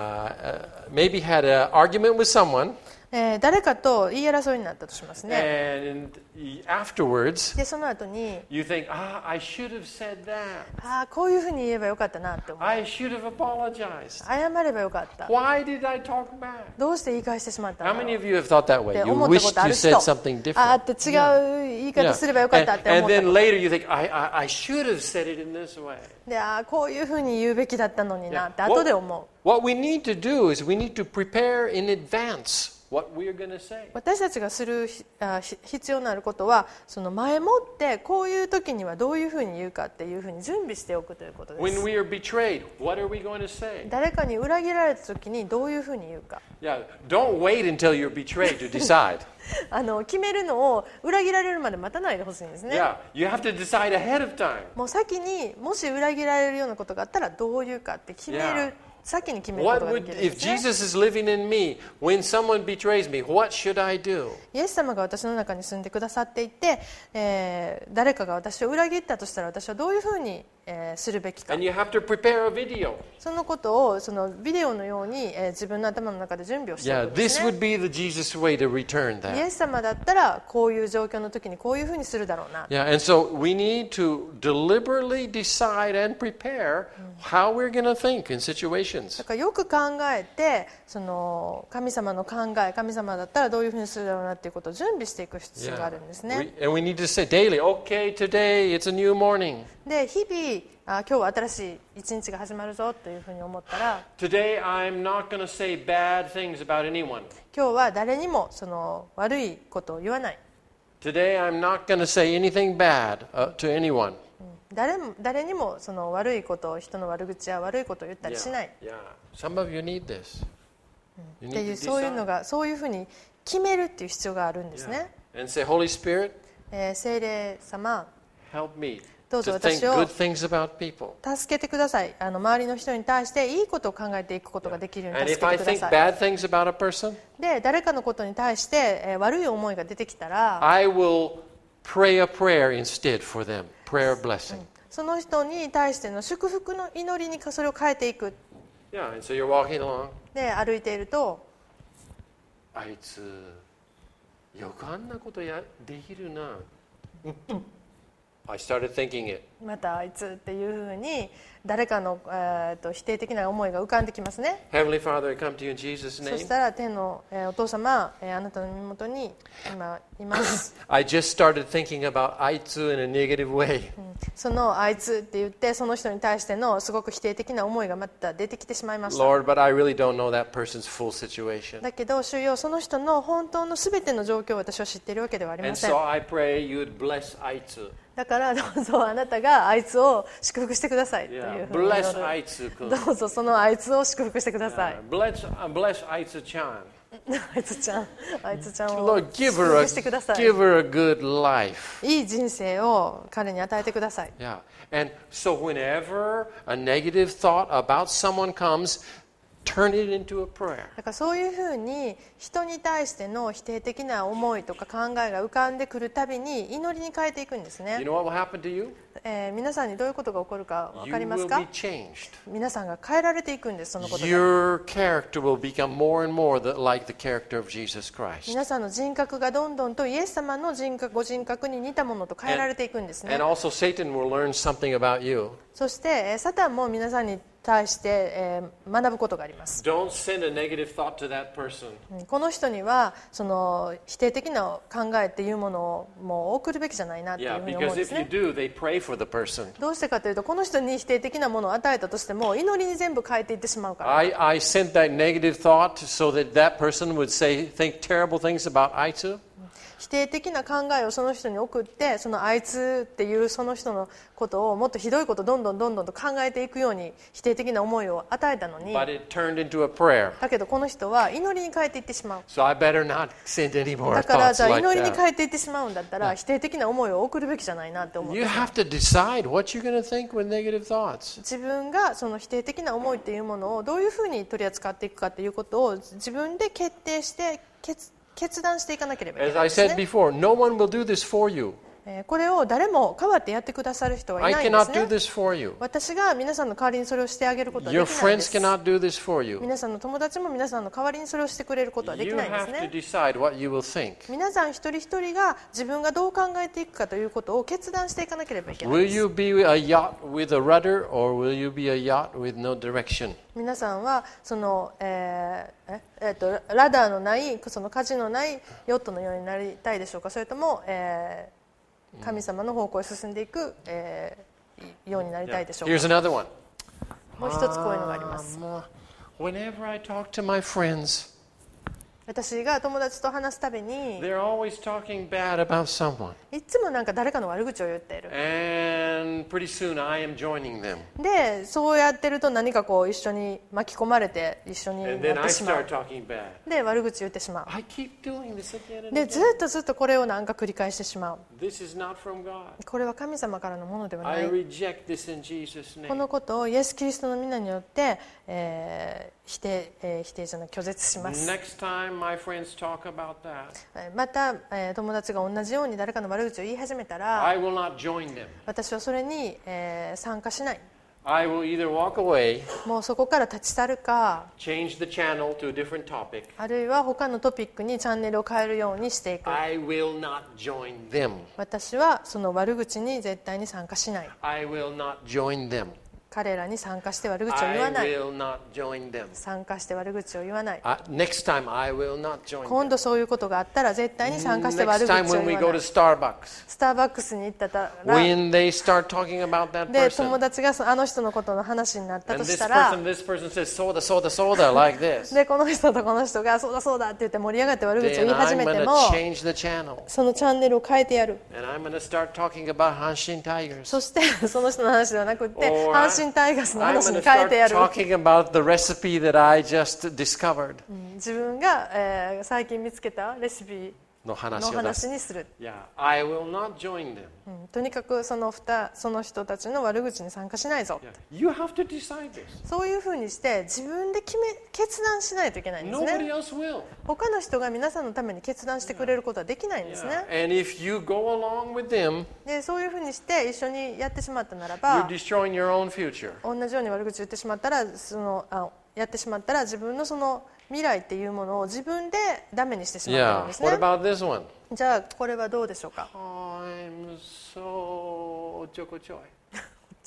S1: uh, maybe had an argument with someone,
S2: えー誰かと言い争いになったとしますね。
S1: and afterwards
S2: でその後に
S1: you think, ah, I should have said that.
S2: ああこういうふうに言えばよかったなって思う。
S1: I should have apologized.
S2: 謝ればよかった。
S1: Why did I talk back?
S2: どうして言い返してしまったん
S1: How
S2: だろ
S1: many
S2: う
S1: of you have thought that
S2: っ
S1: way?
S2: て
S1: You
S2: 思ったこ
S1: wished
S2: とあ
S1: you
S2: る
S1: said
S2: 人。
S1: something
S2: ああ
S1: different.
S2: って違う言い方すればよかったって思
S1: And,
S2: った
S1: and
S2: こ
S1: then
S2: と。
S1: later you think, I, I, I should have said it in this way.
S2: でああこういうふうに言うべきだったのになって
S1: Yeah.
S2: 後で思う。
S1: What we need to do is we need to prepare in advance what we are going to say.
S2: 私たちがするひあひ必要のあることはその前もってこういう時にはどういうふうに言うかっていうふうに準備しておくということで
S1: When
S2: す。
S1: we are betrayed, what are we going to say?
S2: 誰かに裏切られた時にどういうふうに言うか。
S1: Yeah, don't wait until you're betrayed to decide.
S2: あの決めるのを裏切られるまで待たないでほしいんですね。
S1: Yeah, you have to decide ahead of time.
S2: もう先にもし裏切られるようなことがあったらどう言うかって決める、
S1: Yeah.
S2: 先に決めるこ
S1: What
S2: とがで
S1: would,
S2: きるん
S1: if
S2: ですね。
S1: Jesus is living in me, when someone betrays me, what should I do?
S2: イエス様が私の中に住んでくださっていて、えー誰かが私を裏切ったとしたら私はどういうふうに、えーするべきか。
S1: And you have to prepare a video.
S2: そのことをそのビデオのように、えー自分の頭の中で準備をしてお
S1: Yeah,
S2: くんです
S1: this
S2: ね。
S1: would be the Jesus way to return
S2: イ
S1: that.
S2: エス様だったらこういう状況の時にこういうふうにするだろうな。
S1: Yeah, and so we need to deliberately decide and prepare how we're going to think in
S2: だ
S1: situations.
S2: からよく考えてその神様の考え神様だったらどういうふうにするだろうなっていうことを準備していく必要があるんですね。
S1: We- and we need to say daily, okay, today it's a new morning.
S2: で日々あ今日は新しい一日が始まるぞというふうに思ったら
S1: Today I'm not going to say bad things about anyone.
S2: 今日は誰にもその悪いことを言わない。
S1: Today I'm not going to say anything bad uh, to anyone.
S2: 誰も誰にもその悪いことを人の悪口や悪いことを言ったり
S1: Yeah,
S2: しない。
S1: yeah. Some of you need this. You
S2: って
S1: need
S2: い
S1: to
S2: うそういうの
S1: decide.
S2: がそういうふうに決めるっていう必要があるんですね。
S1: And say, Holy Spirit,
S2: えー聖霊様
S1: help me
S2: どうぞ
S1: to think
S2: 私を
S1: good things about people.
S2: 助けてください。あの周りの人に対していいことを考えていくことができるように
S1: And
S2: 助
S1: if
S2: け
S1: I
S2: てくだ
S1: think
S2: さい。
S1: bad things about a person,
S2: で誰かのことに対して、えー悪い思いが出てきたら
S1: I will pray a prayer instead for them. Prayer of blessing.
S2: その人に対しての祝福の祈りにそれを変えていく。
S1: Yeah, and so you're walking along.
S2: で歩いていると
S1: あいつよくあんなことやできるな。I started thinking it.
S2: またあいつっていうふうに誰かの、えー、と否定的な思いが浮かんできますね。
S1: Heavenly Father, I come to you in Jesus'
S2: そ
S1: name.
S2: したら天の、えーお父様、えーあなたの身元に今います。
S1: I just started thinking about あいつ in a negative way.
S2: うんそのあいつって言ってその人に対してのすごく否定的な思いがまた出てきてしまいました。
S1: Lord, but I really don't know that person's full situation.
S2: だけど主よ、その人の本当のすべての状況を私は知っているわけではあり
S1: And
S2: ません。
S1: so I pray you would bless Aitsu.
S2: だからどうぞあなたがあいつを祝福してくださいという
S1: Yeah,
S2: ふうに祈
S1: bless
S2: る。
S1: Aitsu.
S2: どうぞそのあいつを祝福してください。
S1: Bless, uh, bless Aitsu-chan.
S2: あいつちゃん、あいつちゃんを
S1: Lord, give
S2: 祝
S1: her
S2: 福してくだ
S1: a
S2: さい。
S1: give her a good life.
S2: いい人生を彼に与えてください。
S1: Yeah. And so whenever a negative thought about someone comes, turn it into a prayer.
S2: だからそういうふうに人に対しての否定的な思いとか考えが浮かんでくるたびに祈りに変えていくんです
S1: You
S2: ね。
S1: know what will happen to you?
S2: えー皆さんにどういうことが起こるか分
S1: You
S2: かります
S1: will
S2: か
S1: be？ changed.
S2: 皆さんが変えられていくんです、そのことで。
S1: Your character will become more and more the, like the character of Jesus Christ.
S2: 皆さんの人格がどんどんとイエス様の人格ご人格に似たものと変えられていくんですね。
S1: And also Satan will learn something about you.
S2: そしてえーサタンも皆さんに対して、えー学ぶことがあります。
S1: Don't send a negative thought to that person.
S2: うんこの人にはその否定的な考えっていうものをもう送るべきじゃないなっていう
S1: Yeah,
S2: ふうに思うん
S1: because
S2: です
S1: if you
S2: ね。
S1: do, they pray for the person.
S2: どうしてかというと、この人に否定的なものを与えたとしても祈りに全部変えていってしまうから。
S1: I, I sent that negative thought so that that person would say, think terrible things about Aitsu.
S2: 否定的な考えをその人に送って、そのあいつっていうその人のことをもっとひどいことをどんどんどんどんと考えていくように否定的な思いを与えたのに、
S1: But it turned into a prayer.
S2: だけどこの人は祈りに変えていってしまう。
S1: So I better not send any more
S2: だから
S1: thoughts
S2: じゃあ
S1: like
S2: 祈りに
S1: that.
S2: 変えていってしまうんだったら否定的な思いを送るべきじゃないなって思う。
S1: You have to decide what you're going to think with negative thoughts.
S2: 自分がその否定的な思いっていうものをどういうふうに取り扱っていくかっていうことを自分で決定して決決断していかなければいけ
S1: As
S2: ない
S1: I
S2: です
S1: said
S2: ね。
S1: before, no one will do this for you.
S2: えーこれを誰も代わってやってくださる人はい
S1: I
S2: ないんです
S1: cannot do
S2: ね。
S1: this for you.
S2: 私が皆さんの代わりにそれをしてあげることはで
S1: Your
S2: きないん
S1: friends
S2: です。
S1: cannot do this for you.
S2: 皆さんの友達も皆さんの代わりにそれをしてくれることはでき
S1: You
S2: ないんです
S1: have to
S2: ね。
S1: decide what you will think.
S2: 皆さん一人一人が自分がどう考えていくかということを決断していかなければいけない
S1: Will
S2: です。
S1: you be a yacht with a rudder or will you be a yacht with no direction?
S2: 皆さんはその、えーええーとラダーのないその舵のないヨットのようになりたいでしょうか、それとも、えー神様の方向へ進んでいく、えーようになりたいでしょう
S1: Here's
S2: か。
S1: another one.
S2: もう一つこういうのがあります。
S1: Um, Whenever I talk to my friends,
S2: 私が友達と話すたびに
S1: they're always talking bad about someone.
S2: いつもなんか誰かの悪口を言っている。
S1: And pretty soon I am joining them.
S2: でそうやってると何かこう一緒に巻き込まれて一緒に
S1: And then
S2: なっ
S1: I
S2: てしまう
S1: start。talking bad.
S2: で悪口言ってしまう。
S1: I keep doing this again and
S2: で
S1: again.
S2: ずっとずっとこれをなんか繰り返してしまう。
S1: This is not from God.
S2: これは神様からのものではな
S1: I
S2: い。
S1: reject this in Jesus'
S2: こ
S1: name.
S2: のことをイエス・キリストの皆によって、えー否定、えー否定じゃない拒絶します。
S1: Next time my friends talk about that,
S2: えーまた、えー友達が同じように誰かの悪口を言い始めたら
S1: I will not join them.
S2: 私はそれに、えー参加しない。
S1: I will either walk away,
S2: もうそこから立ち去るか、
S1: change the channel to a different topic.
S2: あるいは他のトピックにチャンネルを変えるようにしていく。
S1: I will not join them.
S2: 私はその悪口に絶対に参加しない。
S1: I will not join them.
S2: 彼らに参加して悪口を言
S1: I
S2: わない。
S1: will not join them.
S2: 参加して悪口を言わない。
S1: Uh, next time I will not join
S2: 今
S1: them.
S2: 度そういうことがあったら絶対に参加して悪
S1: Next
S2: 口
S1: time
S2: を
S1: when we
S2: 言
S1: go
S2: わな
S1: to
S2: い。
S1: Starbucks,
S2: スターバックスに行ったら
S1: when they start talking about that
S2: で友
S1: person,
S2: 達がそあの人のことの話になった
S1: and
S2: とし
S1: this
S2: たら
S1: person, this person says soda, soda, soda like this,
S2: でこの人とこの人がそうだそうだって言って盛り上がって悪口を言
S1: then
S2: い始
S1: I'm
S2: めて
S1: going
S2: も
S1: to change the channel,
S2: そのチャンネルを変えてやる。
S1: and I'm going to start talking about Hanshin Tigers.
S2: そしてその人の話ではなくって
S1: Or
S2: 阪神タイガースの
S1: I'm
S2: 話
S1: going
S2: に
S1: to
S2: 変えて
S1: start
S2: やる。
S1: talking about the recipe that I just discovered.
S2: 自分が、えー最近見つけたレシピ
S1: の話
S2: の
S1: を出す。
S2: 話にする。
S1: Yeah, I will not join them.
S2: うんとにかくそのふたその人たちの悪口に参加しないぞ。
S1: Yeah. You have to decide this.
S2: そういうふうにして自分で決め決断しないといけないんです
S1: Nobody
S2: ね。
S1: else will.
S2: 他の人が皆さんのために決断してくれることはできないんですね。
S1: Yeah. And if you go along with them,
S2: でそういうふうにして一緒にやってしまったなら
S1: you're
S2: ば
S1: destroying your own future.
S2: 同じように悪口言ってしまったらそのあやってしまったら自分のその未来っていうものを自分でダメにしてしまってるん
S1: Yeah.
S2: です
S1: What
S2: ね。
S1: about this one?
S2: じゃあこれはどうでしょうか。
S1: I'm so choco choy.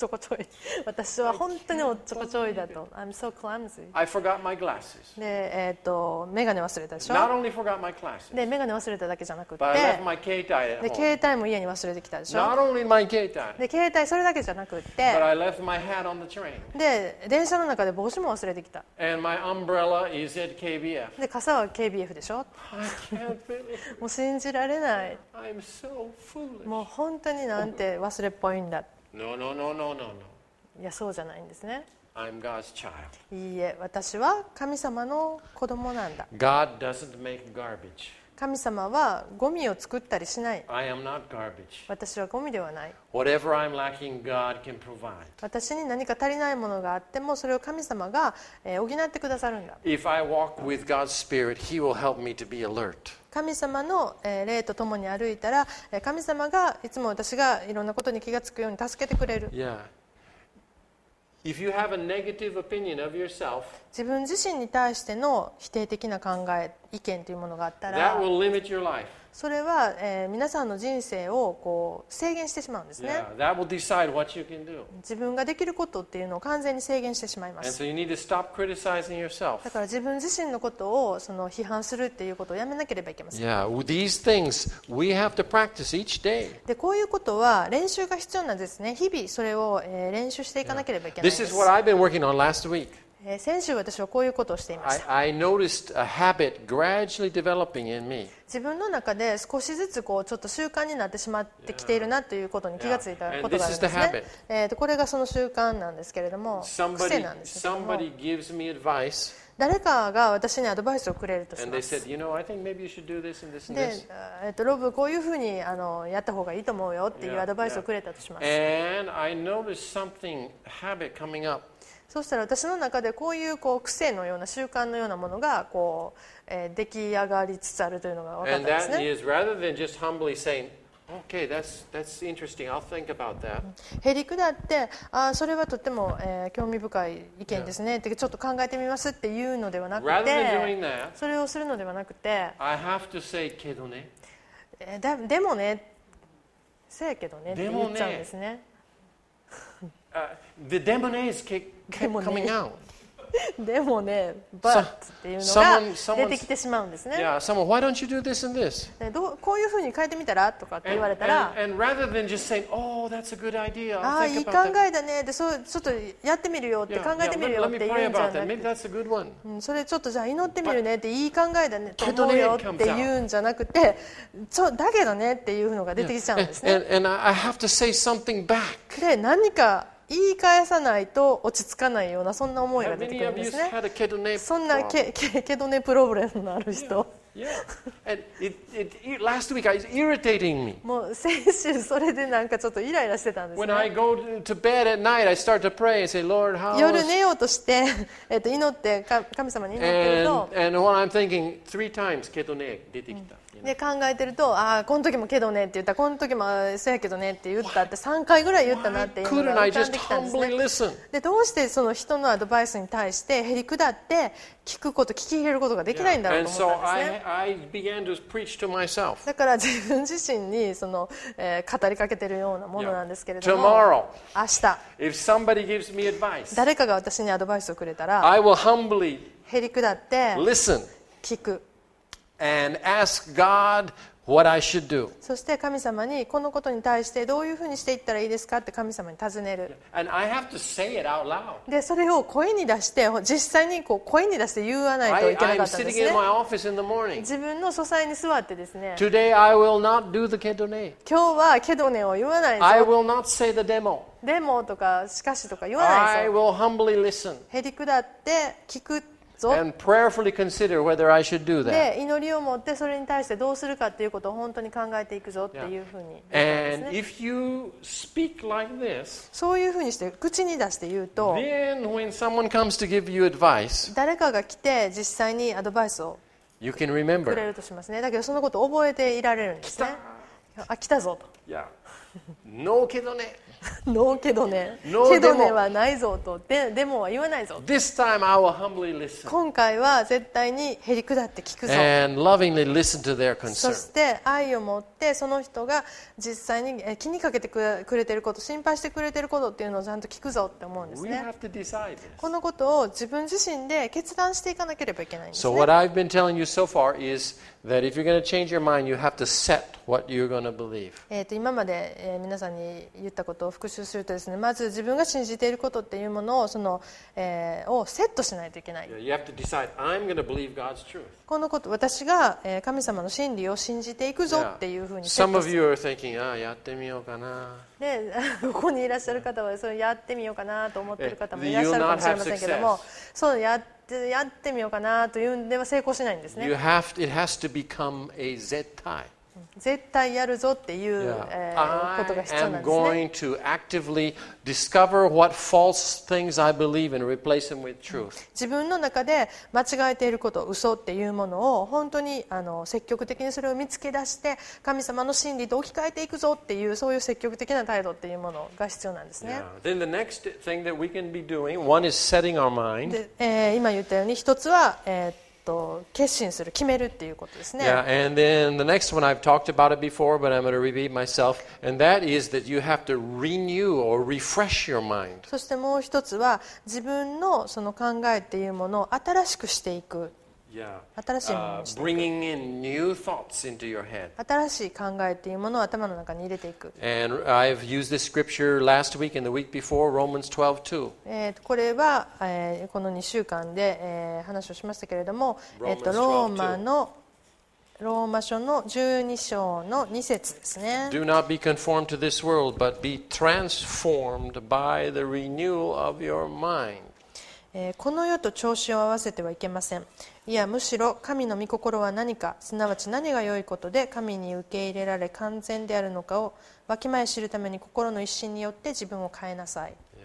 S2: ちょこちょい。私は本当におっちょこちょいだと。I'm so clumsy.
S1: I forgot my glasses.
S2: で、えっと、メガネ忘れたでしょ。
S1: Not only forgot my glasses,
S2: で、メガネ忘れただけじゃなくて、
S1: but I left my 携帯 at
S2: で、
S1: home.
S2: 携帯も家に忘れてきたでしょ。
S1: Not only my 携帯,
S2: で、携帯それだけじゃなくっ
S1: but
S2: て、
S1: I left my hat on the train.
S2: で、電車の中で帽子も忘れてきた。
S1: And my umbrella is at ケービーエフ.
S2: で、傘は ケービーエフ でしょ。
S1: I can't believe
S2: もう信じられない。
S1: I'm so foolish.
S2: もう本当になんて忘れっぽいんだ。
S1: No, no, no, no, no, no.
S2: いや、そうじゃないんですね。
S1: I'm God's child.
S2: いいえ、私は神様の子供なんだ。
S1: God doesn't make garbage.
S2: 神様はゴミを作ったりしない。
S1: I am not garbage.
S2: 私はゴミではない。
S1: Whatever I'm lacking, God can provide.
S2: 私に何か足りないものがあっても、それを神様がえー補ってくださるんだ。
S1: If I walk with God's Spirit, He will help me to be alert.
S2: 神様のえー霊と共に歩いたら、えー神様がいつも私がいろんなことに気がつくように助けてくれる。
S1: Yeah. If you have a negative opinion of yourself,
S2: 自分自身に対しての否定的な考え、意見というものがあった
S1: that
S2: ら、
S1: will limit your life.
S2: それは、えー皆さんの人生をこう制限してしまうんですね。
S1: Yeah, that will decide what you can do.
S2: 自分ができることっていうのを完全に制限してしまいま
S1: And
S2: す。
S1: so you need to stop criticizing yourself.
S2: だから自分自身のことをその批判するっていうことをやめなければいけません。
S1: Yeah, well, these things we have to practice each day.
S2: で、こういうことは練習が必要なんですね。日々それを、えー練習していかなければいけないん
S1: This
S2: で
S1: is
S2: す。
S1: what I've been working on last week.
S2: えー先週私はこういうことをしていました。
S1: I, I noticed a habit gradually developing in me.
S2: 自分の中で少しずつこうちょっと習慣になってしまってきているなということに気がついたことがあるんです
S1: Yeah. And this is the
S2: ね
S1: habit.。
S2: えーとこれがその習慣なんですけれども、癖
S1: Somebody,
S2: なんですけれども、
S1: somebody gives me advice,
S2: 誰かが私にアドバイスをくれるとし
S1: and
S2: ま
S1: they
S2: す。
S1: said, you know, I think maybe you should do this and this and
S2: で
S1: this.、
S2: えーとロブこういうふうにあのやった方がいいと思うよっていう
S1: Yeah,
S2: アドバイスをくれたとします。
S1: And I noticed something, habit coming up.
S2: そうしたら私の中でこういうこう癖のような習慣のようなものがこう、えー出来上がりつつあるというのが分かったん
S1: And
S2: です
S1: that
S2: ね。
S1: is rather than just humbly saying, okay, that's, that's interesting, I'll think about that.
S2: へりくだってあーそれはとっても、えー興味深い意見ですねってちょっと考えてみますっていうのではなく
S1: Rather than
S2: て
S1: doing that,
S2: それをするのではなくて、
S1: I have to say, けどね。
S2: えーだでもねせやけどねって言っちゃうんですね。
S1: Uh, the demone is kept, kept
S2: Demone.
S1: coming out.
S2: でもね but っていうの
S1: someone-
S2: が
S1: someone-
S2: 出てきてしまうんですね。
S1: Yeah, someone, why don't you do this and this?
S2: でどうこういうふうに変えてみたらとかって言
S1: And,
S2: われたら
S1: and, and rather than just saying, oh, that's a good idea,
S2: あ
S1: I'll
S2: あい
S1: think
S2: い考
S1: about that.
S2: えだねでそうちょっとやってみるよって
S1: Yeah,
S2: 考え
S1: yeah,
S2: てみる
S1: let,
S2: よ
S1: let
S2: っ
S1: me
S2: て言
S1: pray
S2: うんじゃ
S1: about
S2: な
S1: that.
S2: く
S1: Maybe
S2: て、
S1: that's a good one.
S2: うんそれちょっとじゃあ祈ってみるねっていい考えだねと
S1: けどね
S2: 思うよって言うんじゃなくてちょだけどねっていうのが出てきちゃうんです
S1: And,
S2: ね。
S1: and, and I have to say something back.
S2: で何か言い返さないと落ち着かないようなそんな思いが
S1: Have
S2: 出て
S1: any
S2: くるん
S1: of
S2: で
S1: you
S2: すね。
S1: had a kedone
S2: そんな
S1: problem?
S2: けけけどねプロブレムのある人、
S1: Yeah. And it, it, it, last week, it's irritating me.
S2: もう先週それでなんかちょっとイライラしてたんです
S1: When I
S2: ね。
S1: go to, to bed at night, I start to pray and say, Lord, how
S2: 夜寝ようとしてえっと祈ってか神様に祈ってると
S1: and, and what I'm thinking, three times, kedone, 出てきた. You know?
S2: で考えてるとああこの時もけどねって言ったこの時もあそうやけどねって言ったってさんかいぐらい言ったなっていうの
S1: Couldn't
S2: が
S1: I
S2: 浮かん
S1: just
S2: できたんです
S1: humbly
S2: ね。
S1: listen?
S2: でどうしてその人のアドバイスに対してへりくだって聞くこと聞き入れることができないんだろう
S1: And
S2: と思
S1: so
S2: ったんですね。
S1: I, I began to preach to myself.
S2: だから自分自身にその、えー語りかけてるようなものなんですけれども、
S1: Tomorrow,
S2: 明日
S1: if somebody gives me advice,
S2: 誰かが私にアドバイスをくれたら
S1: I will humbly
S2: へりくだって
S1: listen
S2: 聞く。
S1: and ask God what I should do.
S2: そして神様にこのことに対してどういうふうにしていったらいいですかって神様に尋ねる。
S1: And I have to say it out loud.
S2: でそれを声に出して実際にこう声に出して言わないと
S1: I,
S2: いけなか
S1: I'm
S2: ったんで
S1: sitting
S2: すね
S1: in my office in the morning.
S2: 自分の書斎に座ってですね
S1: Today I will not do the kedone.
S2: 今日はけどねを言わない
S1: I
S2: ぞ
S1: will not say the demo.
S2: でもとかしかしとか言わない
S1: I
S2: ぞ
S1: will humbly listen
S2: へりくだって聞くぞ
S1: and prayerfully consider whether I should do that.
S2: で祈りを持ってそれに対してどうするかっていうことを本当に考えていくぞっていうふうに言ったん
S1: And
S2: ですね。
S1: if you speak like this,
S2: そういうふうにして口に出して言うと
S1: then when someone comes to give you advice,
S2: 誰かが来て実際にアドバイスを
S1: you can
S2: くれ
S1: remember.
S2: るとしますね。だけどそのことを覚えていられるんですね。あ来たぞと
S1: Yeah. No けどね。
S2: ノーけどね、
S1: No
S2: けどね
S1: でも
S2: はないぞと、ででもは言わないぞ。
S1: This time I will humbly listen
S2: 今回は絶対にへり下って聞くぞ。
S1: and lovingly listen to their
S2: そ
S1: concern.
S2: して愛を持ってその人が実際にえ気にかけてくれてること、心配してくれてることっていうのをちゃんと聞くぞって思うんです
S1: We
S2: ね。
S1: have to decide this.
S2: このことを自分自身で決断していかなければいけないんです
S1: So
S2: ね。
S1: what I've been telling you so far is that if you're going to change your mind, you have to set what you're going to believe.
S2: えーと今まで、えー皆さんに言ったことを復習するとですね、まず自分が信じていることっていうものをその、えーをセットしないといけない。
S1: You have to decide, I'm going to believe God's truth.
S2: このこと私が、えー神様の真理を信じていくぞ
S1: Yeah.
S2: っていうふうにセッ
S1: Some
S2: ト
S1: of
S2: する。
S1: you are thinking, ah, やってみようかな。
S2: でここにいらっしゃる方はそれやってみようかなと思っている方もいらっ
S1: You
S2: しゃ
S1: will
S2: るか
S1: not
S2: もしれ
S1: have
S2: ませんけども、
S1: success.
S2: そうやってやってみようかなというんでは成功しないんですね。
S1: You have to, it has to become a 絶対。
S2: 絶対やるぞっていう、
S1: Yeah.
S2: えーことが
S1: I
S2: 必要な
S1: am
S2: んですね。
S1: going to actively discover what false things I believe and replace them with truth.
S2: 自分の中で間違えていること、嘘っていうものを本当にあの積極的にそれを見つけ出して神様の真理と置き換えていくぞっていう、そういう積極的な態度っていうものが必要なんですね。
S1: Yeah. Then the next thing that we can be doing, one is setting our mind.
S2: でえー今言ったように一つは、えーっと決心する、決めるっていうことですね。
S1: Yeah, and then the next one, I've talked about it before, but I'm going to repeat myself, and that is that you have to renew or refresh your mind.
S2: そしてもう一つは自分のその考えっていうものを新しくしていく、
S1: Yeah.
S2: 新しいもの
S1: Uh,
S2: にしていく、
S1: bringing in new thoughts into your head.
S2: 新しい考えっていうものを頭の中に入れていく。
S1: And I've used this scripture last week and the week before, Romans twelve two.
S2: えーとこれは、えーこのにしゅうかんで、えー話をしましたけれども、えーと
S1: Romans
S2: ローマのローマ書のじゅうに章のに節ですね。
S1: Do not be conformed to this world, but be transformed by the renewal of your mind.
S2: えーこの世と調子を合わせてはいけません。いやむしろ神の御心は何か、すなわち何が良いことで神に受け入れられ完全であるのかをわきまえ知るために心の一心によって自分を変えなさい。
S1: Yeah.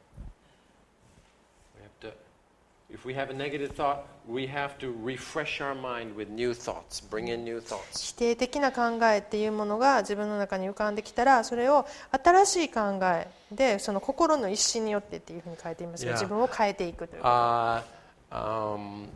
S1: We have to, if we have a negative thought, we have to refresh our mind with new thoughts, bring in new thoughts.
S2: 否定的な考えっていうものが自分の中に浮かんできたら、それを新しい考えでその心の一心によってっていうふうに書いていますが、
S1: Yeah.
S2: 自分を変えていくという。
S1: Uh, um,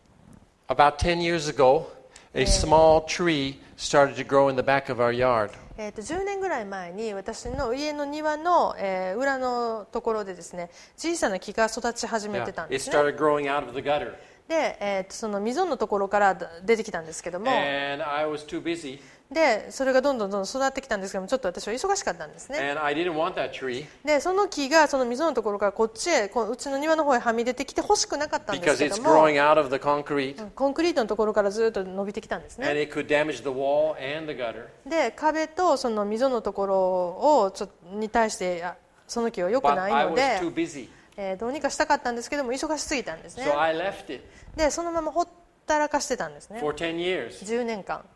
S1: about ten years ago, a small tree started to grow in the back of our yard.
S2: えーとじゅうねんぐらい前に私の家の庭の、えー裏のところでですね、小さな木が育ち始め
S1: Yeah.
S2: てたん
S1: It
S2: ですね。
S1: started growing out of the gutter.
S2: で、えーとその溝のところから出てきたんですけども、
S1: And I was too busy,
S2: でそれがどんどんどんどん育ってきたんですけども、ちょっと私は忙しかったんですね。
S1: and I didn't want that tree
S2: でその木がその溝のところからこっちへ、こううちの庭の方へはみ出てきて欲しくなかったんです
S1: because
S2: け
S1: it's
S2: ども、
S1: growing out of the concrete,
S2: コンクリートのところからずっと伸びてきたんですね。
S1: and it could damage the wall and the gutter.
S2: で壁とその溝のところをちょっとに対してあその木は良く
S1: But
S2: ない
S1: I
S2: の
S1: was
S2: で、
S1: too busy,
S2: えーどうにかしたかったんですけども忙しすぎたんですね。
S1: so I left it
S2: でそのままほったらかしてたんですね。
S1: for ten years.
S2: じゅうねんかん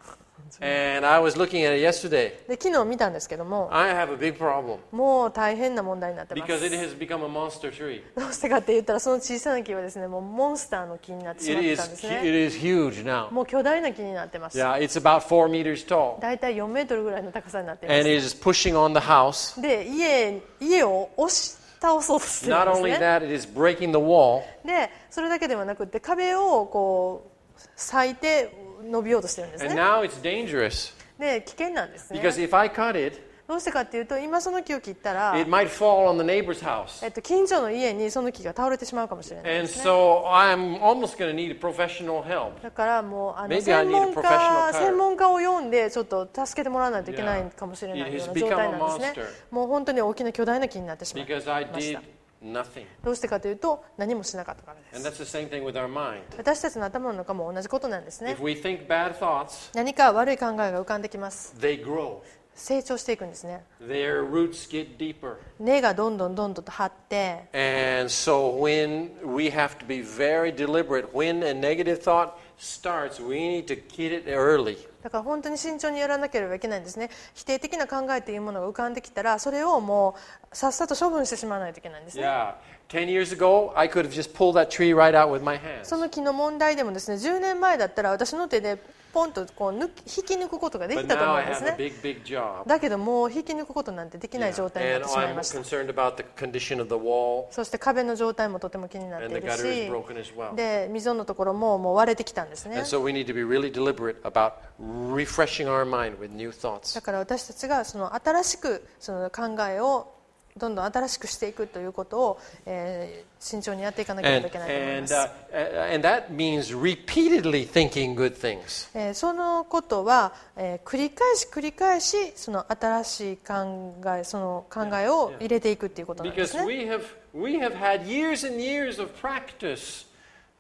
S1: And I was looking at it yesterday.
S2: で昨日見たんですけども、
S1: I have a big problem
S2: もう大変な問題になってます
S1: because it has become a monster tree.
S2: どうしてかって言ったら、その小さな木はですね、もうモンスターの木になってし
S1: It
S2: まって
S1: is,
S2: たんです
S1: it
S2: ね。
S1: is huge now.
S2: もう巨大な木になってます。
S1: Yeah, it's about four meters tall.
S2: だいたいよんメートルぐらいの高さになっていま
S1: And
S2: す。
S1: it is pushing on the house.
S2: で 家, 家を押し倒そうとしてる
S1: Not
S2: んです
S1: only
S2: ね。
S1: that, it is breaking the wall.
S2: でそれだけではなくて壁をこう裂いて伸びようとしてるんです
S1: And
S2: ね。
S1: now it's dangerous
S2: で危険なんですね。
S1: because if I cut it,
S2: どうしてかっていうと、今その木を切ったら、
S1: it might fall on the neighbor's house.
S2: えっと、近所の家にその木が倒れてしまうかもしれないで
S1: And
S2: すね。
S1: so I'm almost going to need professional help.
S2: だからもうあの
S1: Maybe I
S2: 専
S1: need a
S2: 門
S1: professional
S2: 家
S1: cutter.
S2: 専門家を呼んでちょっと助けてもらわないといけない
S1: Yeah.
S2: かもしれない
S1: It
S2: よ
S1: has
S2: うな状態なんですね
S1: become a monster.
S2: もう本当に大きな巨大な木になってしまい
S1: Because I
S2: まし
S1: did
S2: た。
S1: nothing.
S2: どうしてかというと、何もしなかったからで
S1: And
S2: す。
S1: that's the same thing with our mind.
S2: 私たちの頭の中も同じことなんですね。
S1: If we think bad thoughts,
S2: 何か悪い考えが浮かんできます。
S1: they grow.
S2: 成長していくんですね。
S1: Their roots get deeper.
S2: 根がどんどんどんどんと張って、
S1: And so when we have to be very deliberate, when a negative thought starts, we need to get it early.
S2: だから本当に慎重にやらなければいけないんですね。否定的な考えというものが浮かんできたら、それをもうさっさと処分してしまわないといけないんですね。
S1: Yeah. Ten years ago, I could have just pulled that tree right out with my hands.
S2: その木の問題でもですね、じゅうねんまえだったら私の手でポンとこう抜き引き抜くことがで
S1: But
S2: きたと
S1: now
S2: 思う
S1: I
S2: んです
S1: have a
S2: ね。
S1: big, big job.
S2: だけどもう引き抜くことなんてできない
S1: Yeah.
S2: 状態になっ
S1: And
S2: てしまい
S1: I'm
S2: ました。
S1: concerned about the condition of the wall,
S2: そして壁の状態もとても気になって
S1: and
S2: い
S1: the
S2: る
S1: gutter is
S2: し、
S1: broken as well.
S2: で溝のところももう割れてきたんですね。
S1: And so we need to be really deliberate about refreshing our mind with new thoughts.
S2: だから私たちがその新しくその考えをどんどん新しくしていくということを、えー慎重にやっていかなけれ
S1: And,
S2: ばいけないと思いま
S1: and,
S2: す。
S1: uh, and that means repeatedly thinking good things.
S2: えーそのことは、えー繰り返し繰り返しその新しい考えその考えを入れていくっていうことなんで
S1: Because
S2: すね。
S1: we have, we have had years and years of practice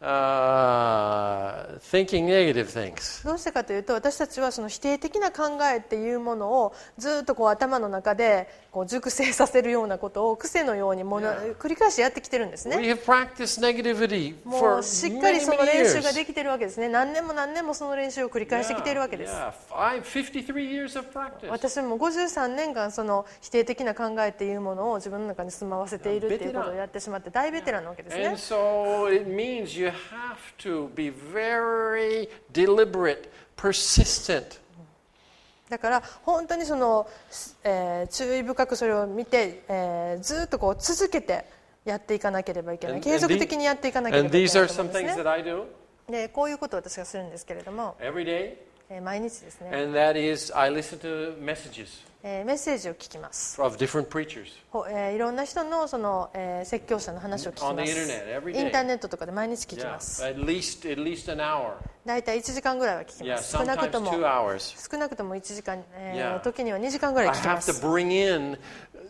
S1: uh, thinking negative things.
S2: どうしてかというと私たちはその否定的な考えっていうものをずっとこう頭の中でこう熟成させるようなことを癖のようにもの繰り返しやってきてるんですね。
S1: We have practiced negativity
S2: も
S1: for
S2: うしっかり
S1: many,
S2: その
S1: many
S2: 練習が
S1: years.
S2: できてるわけですね。何年も何年もその練習を繰り返してきているわけです。
S1: Yeah, yeah. fifty-three years of practice.
S2: 私もごじゅうさんねんかんその否定的な考えっていうものを自分の中に住まわせているっていうことをやってしまって大ベテランなわけですね。
S1: And so it means you have to be very deliberate, persistent.
S2: だから本当にその、えー注意深くそれを見て、えーずっとこう続けてやっていかなければいけない。
S1: And-
S2: 継続
S1: and
S2: 的にやっていかなければ
S1: And
S2: いけ
S1: these
S2: ない
S1: are
S2: と思
S1: some
S2: うんです
S1: things
S2: ね。
S1: that I do
S2: でこういうことを私がするんですけれども、
S1: every day.
S2: えー毎日ですね、
S1: And that is, I listen to messages
S2: えーメッセージを聞きます。
S1: of different preachers.
S2: ほえーいろんな人のその、えー説教者の話を聞き
S1: On
S2: ま
S1: the
S2: す。
S1: internet, every day.
S2: インターネットとかで毎日聞き
S1: Yeah,
S2: ます。
S1: at least, at least an hour.
S2: だいたいいちじかんぐらいは聞き
S1: Yeah,
S2: ます。少なく
S1: sometimes
S2: とも
S1: two hours.
S2: 少なくともいちじかん、えー
S1: Yeah.
S2: 時にはにじかんぐらい
S1: I
S2: 聞きま
S1: have to
S2: す。
S1: bring in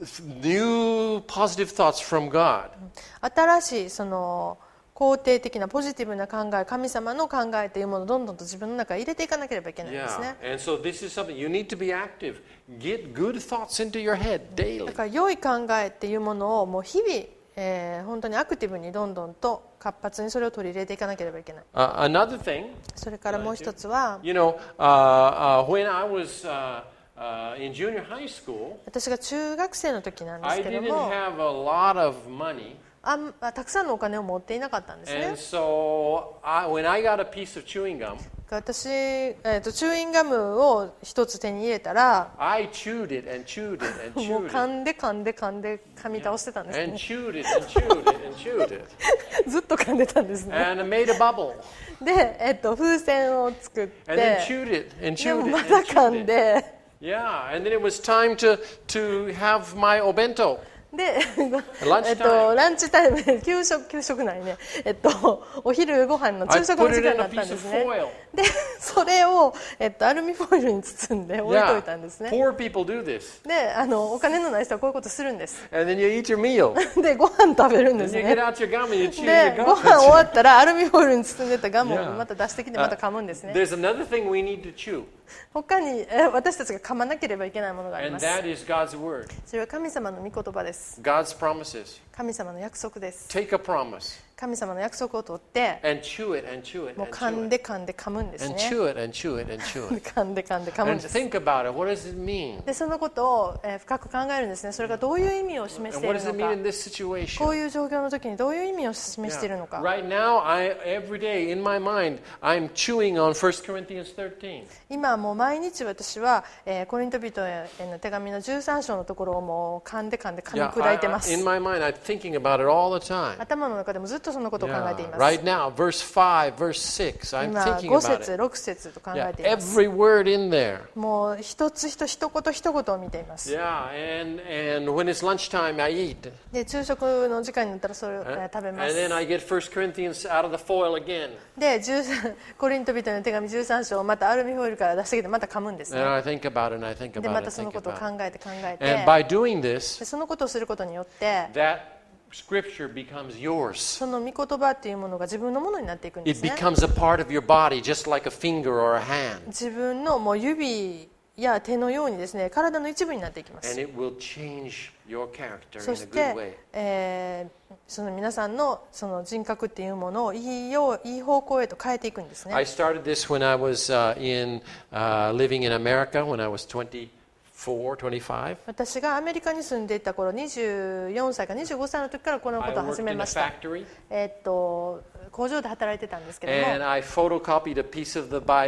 S1: new positive thoughts from God.
S2: 新しいその肯定的なポジティブな考え、神様の考えというものをどんどんと自分の中に入れていかなければいけないんです
S1: Yeah,
S2: ね。
S1: and so this is something you need to be active. Get good thoughts into your head
S2: だ
S1: daily.
S2: から良い考えっていうものをもう日々、えー本当にアクティブにどんどんと活発にそれを取り入れていかなければいけない。
S1: Uh, another thing,
S2: それからもう一つは、
S1: you know, uh, uh, when I was uh, uh, in junior high school,
S2: 私が中学生の時なんです
S1: I
S2: けど
S1: didn't
S2: も、
S1: have a lot of money.
S2: あんあたくさんのお金を持っていなかったんですね
S1: And。so I, when I got a piece of chewing gum,
S2: 私、えー、とチューインガムを一つ手に入れたら
S1: I chewed it and chewed it and
S2: もう
S1: chewed
S2: 噛
S1: it
S2: んで噛んで噛んで噛み倒してたんです
S1: and
S2: ね。
S1: chewed it and chewed it and chewed it
S2: ずっと噛んでたんですね。
S1: and I made a bubble
S2: で、えっと、風船を作っ
S1: and then
S2: て
S1: chewed it and
S2: で
S1: chewed
S2: も
S1: it
S2: ま
S1: and
S2: だ噛
S1: chewed
S2: ん
S1: it.
S2: で
S1: Yeah, and then it was time to, to have my obento.
S2: で、
S1: ランチタイム
S2: えっと、ランチタイムで給食給食ないね、えっと、お昼ご飯の
S1: I
S2: 昼食の
S1: put
S2: 時
S1: it
S2: 間
S1: in
S2: だ
S1: a
S2: ったん
S1: piece
S2: で
S1: of
S2: すね。
S1: foil.
S2: でそれを、えっと、アルミホイルに包んで置いといたんですね。
S1: Poor people do this.
S2: であのお金のない人はこういうことするんです。
S1: And then you eat your meal.
S2: でご飯食べるんで
S1: Then
S2: す
S1: you
S2: ね
S1: get。out your gum and you chew
S2: で
S1: your
S2: ご
S1: gum.
S2: 飯終わったらアルミホイルに包んでたガムを
S1: Yeah.
S2: また出してきてまた噛むんですね。
S1: There's another thing we need to chew,
S2: 他にえ私たちが噛まなければいけないものがあり
S1: and
S2: ます。
S1: that is God's word,
S2: それは神様の御言葉です。
S1: God's promises.
S2: 神様の約束です。
S1: Take a promise
S2: 神様の約束を取って
S1: and chew it and chew it
S2: もう
S1: and
S2: 噛
S1: chew
S2: ん
S1: it
S2: で噛んで噛むんです
S1: and
S2: ね。
S1: chew it and chew it and chew it
S2: 噛んで噛んで噛むん
S1: and
S2: です。
S1: think about it. What does it mean?
S2: でそのことを、えー深く考えるんですね。それがどういう意味を示し
S1: And
S2: てい
S1: what
S2: る
S1: does
S2: の
S1: it mean
S2: か
S1: in。this
S2: こう
S1: situation?
S2: いう状況の時にどういう意味を示しているのか。
S1: Right now, I every day in my mind, I'm chewing on First Corinthians thirteen.
S2: 今もう毎日私は、えーコリント人への手紙のじゅうさん章のところをもう噛んで噛んで噛み
S1: Yeah,
S2: 砕いてま
S1: I,
S2: す。
S1: I, in my mind, I'm thinking about it all the time.
S2: 頭の中でもずっとそのことを考えてい
S1: Yeah.
S2: ます。
S1: Right now, verse five, verse six, I'm
S2: 今
S1: thinking
S2: ご
S1: about
S2: 節
S1: it.
S2: ろく節と考
S1: Yeah,
S2: えています。
S1: every word in there.
S2: もう一つ一つ一言一言を見ています。
S1: Yeah, and, and when it's lunchtime, I eat.
S2: で昼食の時間になったらそれを、え
S1: And
S2: ー食べま
S1: and
S2: す。
S1: then I get First Corinthians out of the foil again.
S2: でじゅうさんコリント人への手紙じゅうさん章をまたアルミホイルから出してきてまた噛むんです
S1: And
S2: ね。
S1: I think about it, and I think
S2: で
S1: about
S2: ま
S1: it,
S2: たそ
S1: think
S2: のことを考
S1: about it.
S2: えて考え
S1: And
S2: て
S1: by doing this,
S2: でそのことをすることによって
S1: that scripture becomes yours.
S2: その御言葉っていうものが自分のものになっていくんで
S1: It
S2: すね。
S1: becomes a part of your body, just like a finger or a hand.
S2: 自分のもう指や手のようにですね体の一部になっていきま
S1: And
S2: す。
S1: it will change your character
S2: そ
S1: in
S2: し
S1: a
S2: て
S1: good way.、
S2: えーその皆さんのその人格っていうものをいいよういい方向へと変えていくんですね。
S1: I started this when I was uh, in uh, living in America when I was twenty-four, twenty-five.
S2: 私がアメリカに住んでいた頃にじゅうよんさいかにじゅうごさいの時からこの
S1: I
S2: ことを
S1: worked
S2: 始め
S1: in a
S2: ました。
S1: factory
S2: えーっと工場で働いてたんですけど
S1: and
S2: も
S1: I photocopied a piece of the Bible